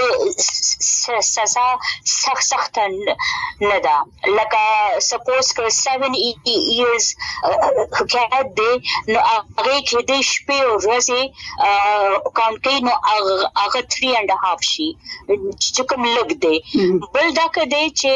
S11: سزا سخت سخت نه ده لکه سپوز که seven years حکایت دی نو هغه کې د شپې او ورځې کاونټ کوي نو هغه three and a half شي چې کوم لګ دی بل دا کده چې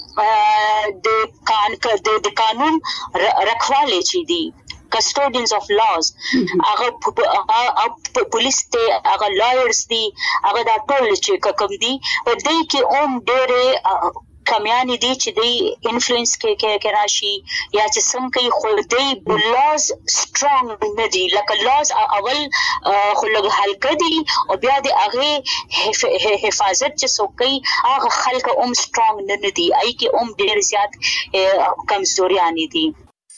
S11: د قانون د قانون رکھواله چي دي custodians of laws هغه پولیس ته هغه lawyers دي هغه دا ټول چې کوم دي په دې کې اوم ډېر کمیانې دي چې دی انفلوئنس کې کې راشي یا چې څنګه خو دی لاز سترونګ نه دي لکه لاز اول خو لږ هلکه دي او بیا د هغه حفاظت چې څوکي هغه خلک اوم سترونګ نه دي اي کې اوم ډېر زیات کمزوريانې دي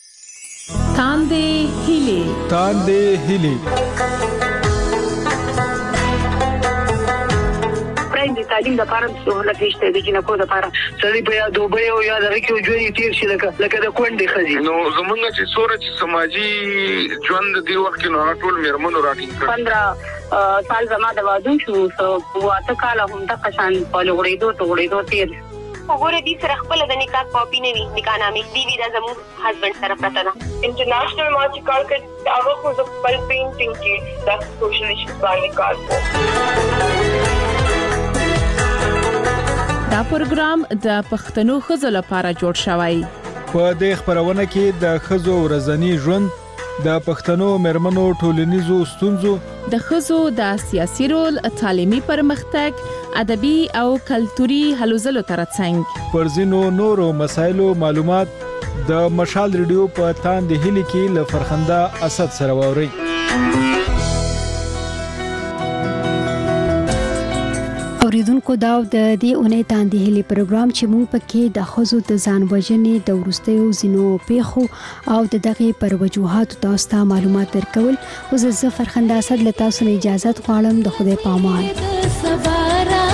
S10: تاندې هلي
S1: تاندې هلي
S8: پرېږدي
S4: تعلیم د لپاره سہولت نشته د جنکو د لپاره سړي په یا دوبه او یا د ریکو ژوند تیر شي لکه لکه د کونډې خزي
S12: نو زمونږ چې سورج سماجی ژوند دی وخت کې نو ټول میرمنو راټینګ کړ
S8: پندرہ سال زما د واده شو او اته کال هم د قشان په لوړېدو ته وړېدو تیر
S13: وګوره دې سره خپل د نکاح کاپی نه وي نکاح نامې دی وی د زمو هسبند سره پته ده
S14: انټرنیشنل مارچ کار کړ هغه خو د خپل پینټینګ کې د سوشل ایشوز باندې کار کوي.
S10: دا پروګرام د پښتنو خزو لپاره جوړ شوی.
S1: په دې خبرونه کې د خزو ورځنی ژوند د پښتنو مرمنو ټولنیزو ستونزو
S10: د خزو د سیاسي رول تعلیمي پرمختګ ادبي او کلتوري هلو ځلو ترڅنګ
S1: پر ځینو نورو مسایلو معلومات د مشال ریډیو په تاند هلي کې ل فرخنده اسد سره ووري.
S2: اوریدونکو دا د دې اونۍ تاندې هلي پروګرام چې موږ پکې د خزو د ځان وژنې د ورستیو زینو پیښو او د دغه پر وجوهات تاسو ته معلومات درکول. او زه فرخنده اسد له تاسو نه اجازه غواړم. د خدای په امان.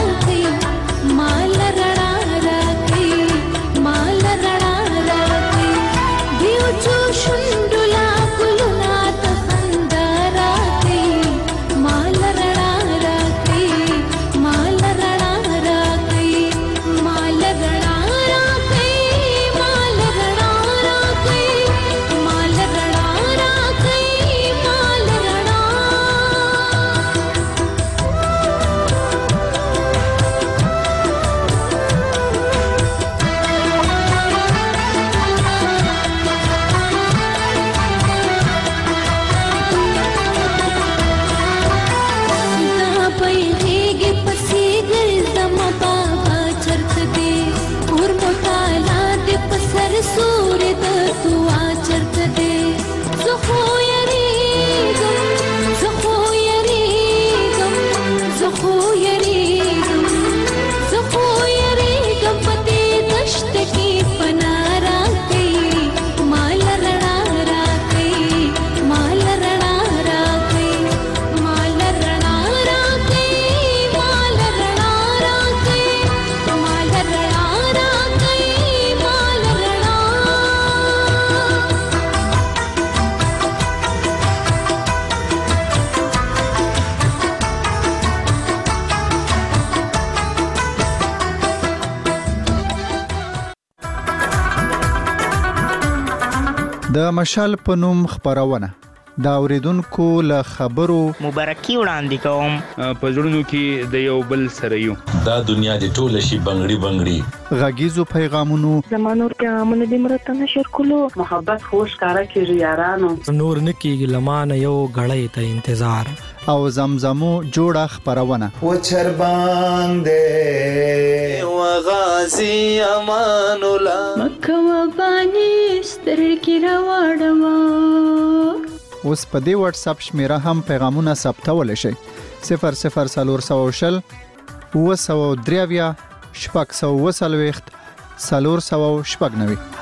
S1: د مشال په نوم خبرونه دا اوریدونکو له خبرو
S15: مبارکي وړاندې کوم.
S16: په ژوندونو کې د یو بل سره یو
S26: دا دنیا د ټوله شي بنگړي بنگړي
S1: غږیزو پیغامونو
S27: زمانور پیغامونه د مرته نشر کولو محبت خوش کارا کې یارانو
S9: نور نکیږي لمانه یو غړې ته انتظار
S1: او زمزمو جوړه خبرونه
S28: و چر باندې و غازی امان الله
S29: مکه و باندې سترګې راوړم.
S1: اوس په دې واتس اپ شمیره هم پیغامونه ثبتول شي صفر صفر سلور سو شل و سو دریویا شپږ سو وسلويخت سلور سو شپږ نوي.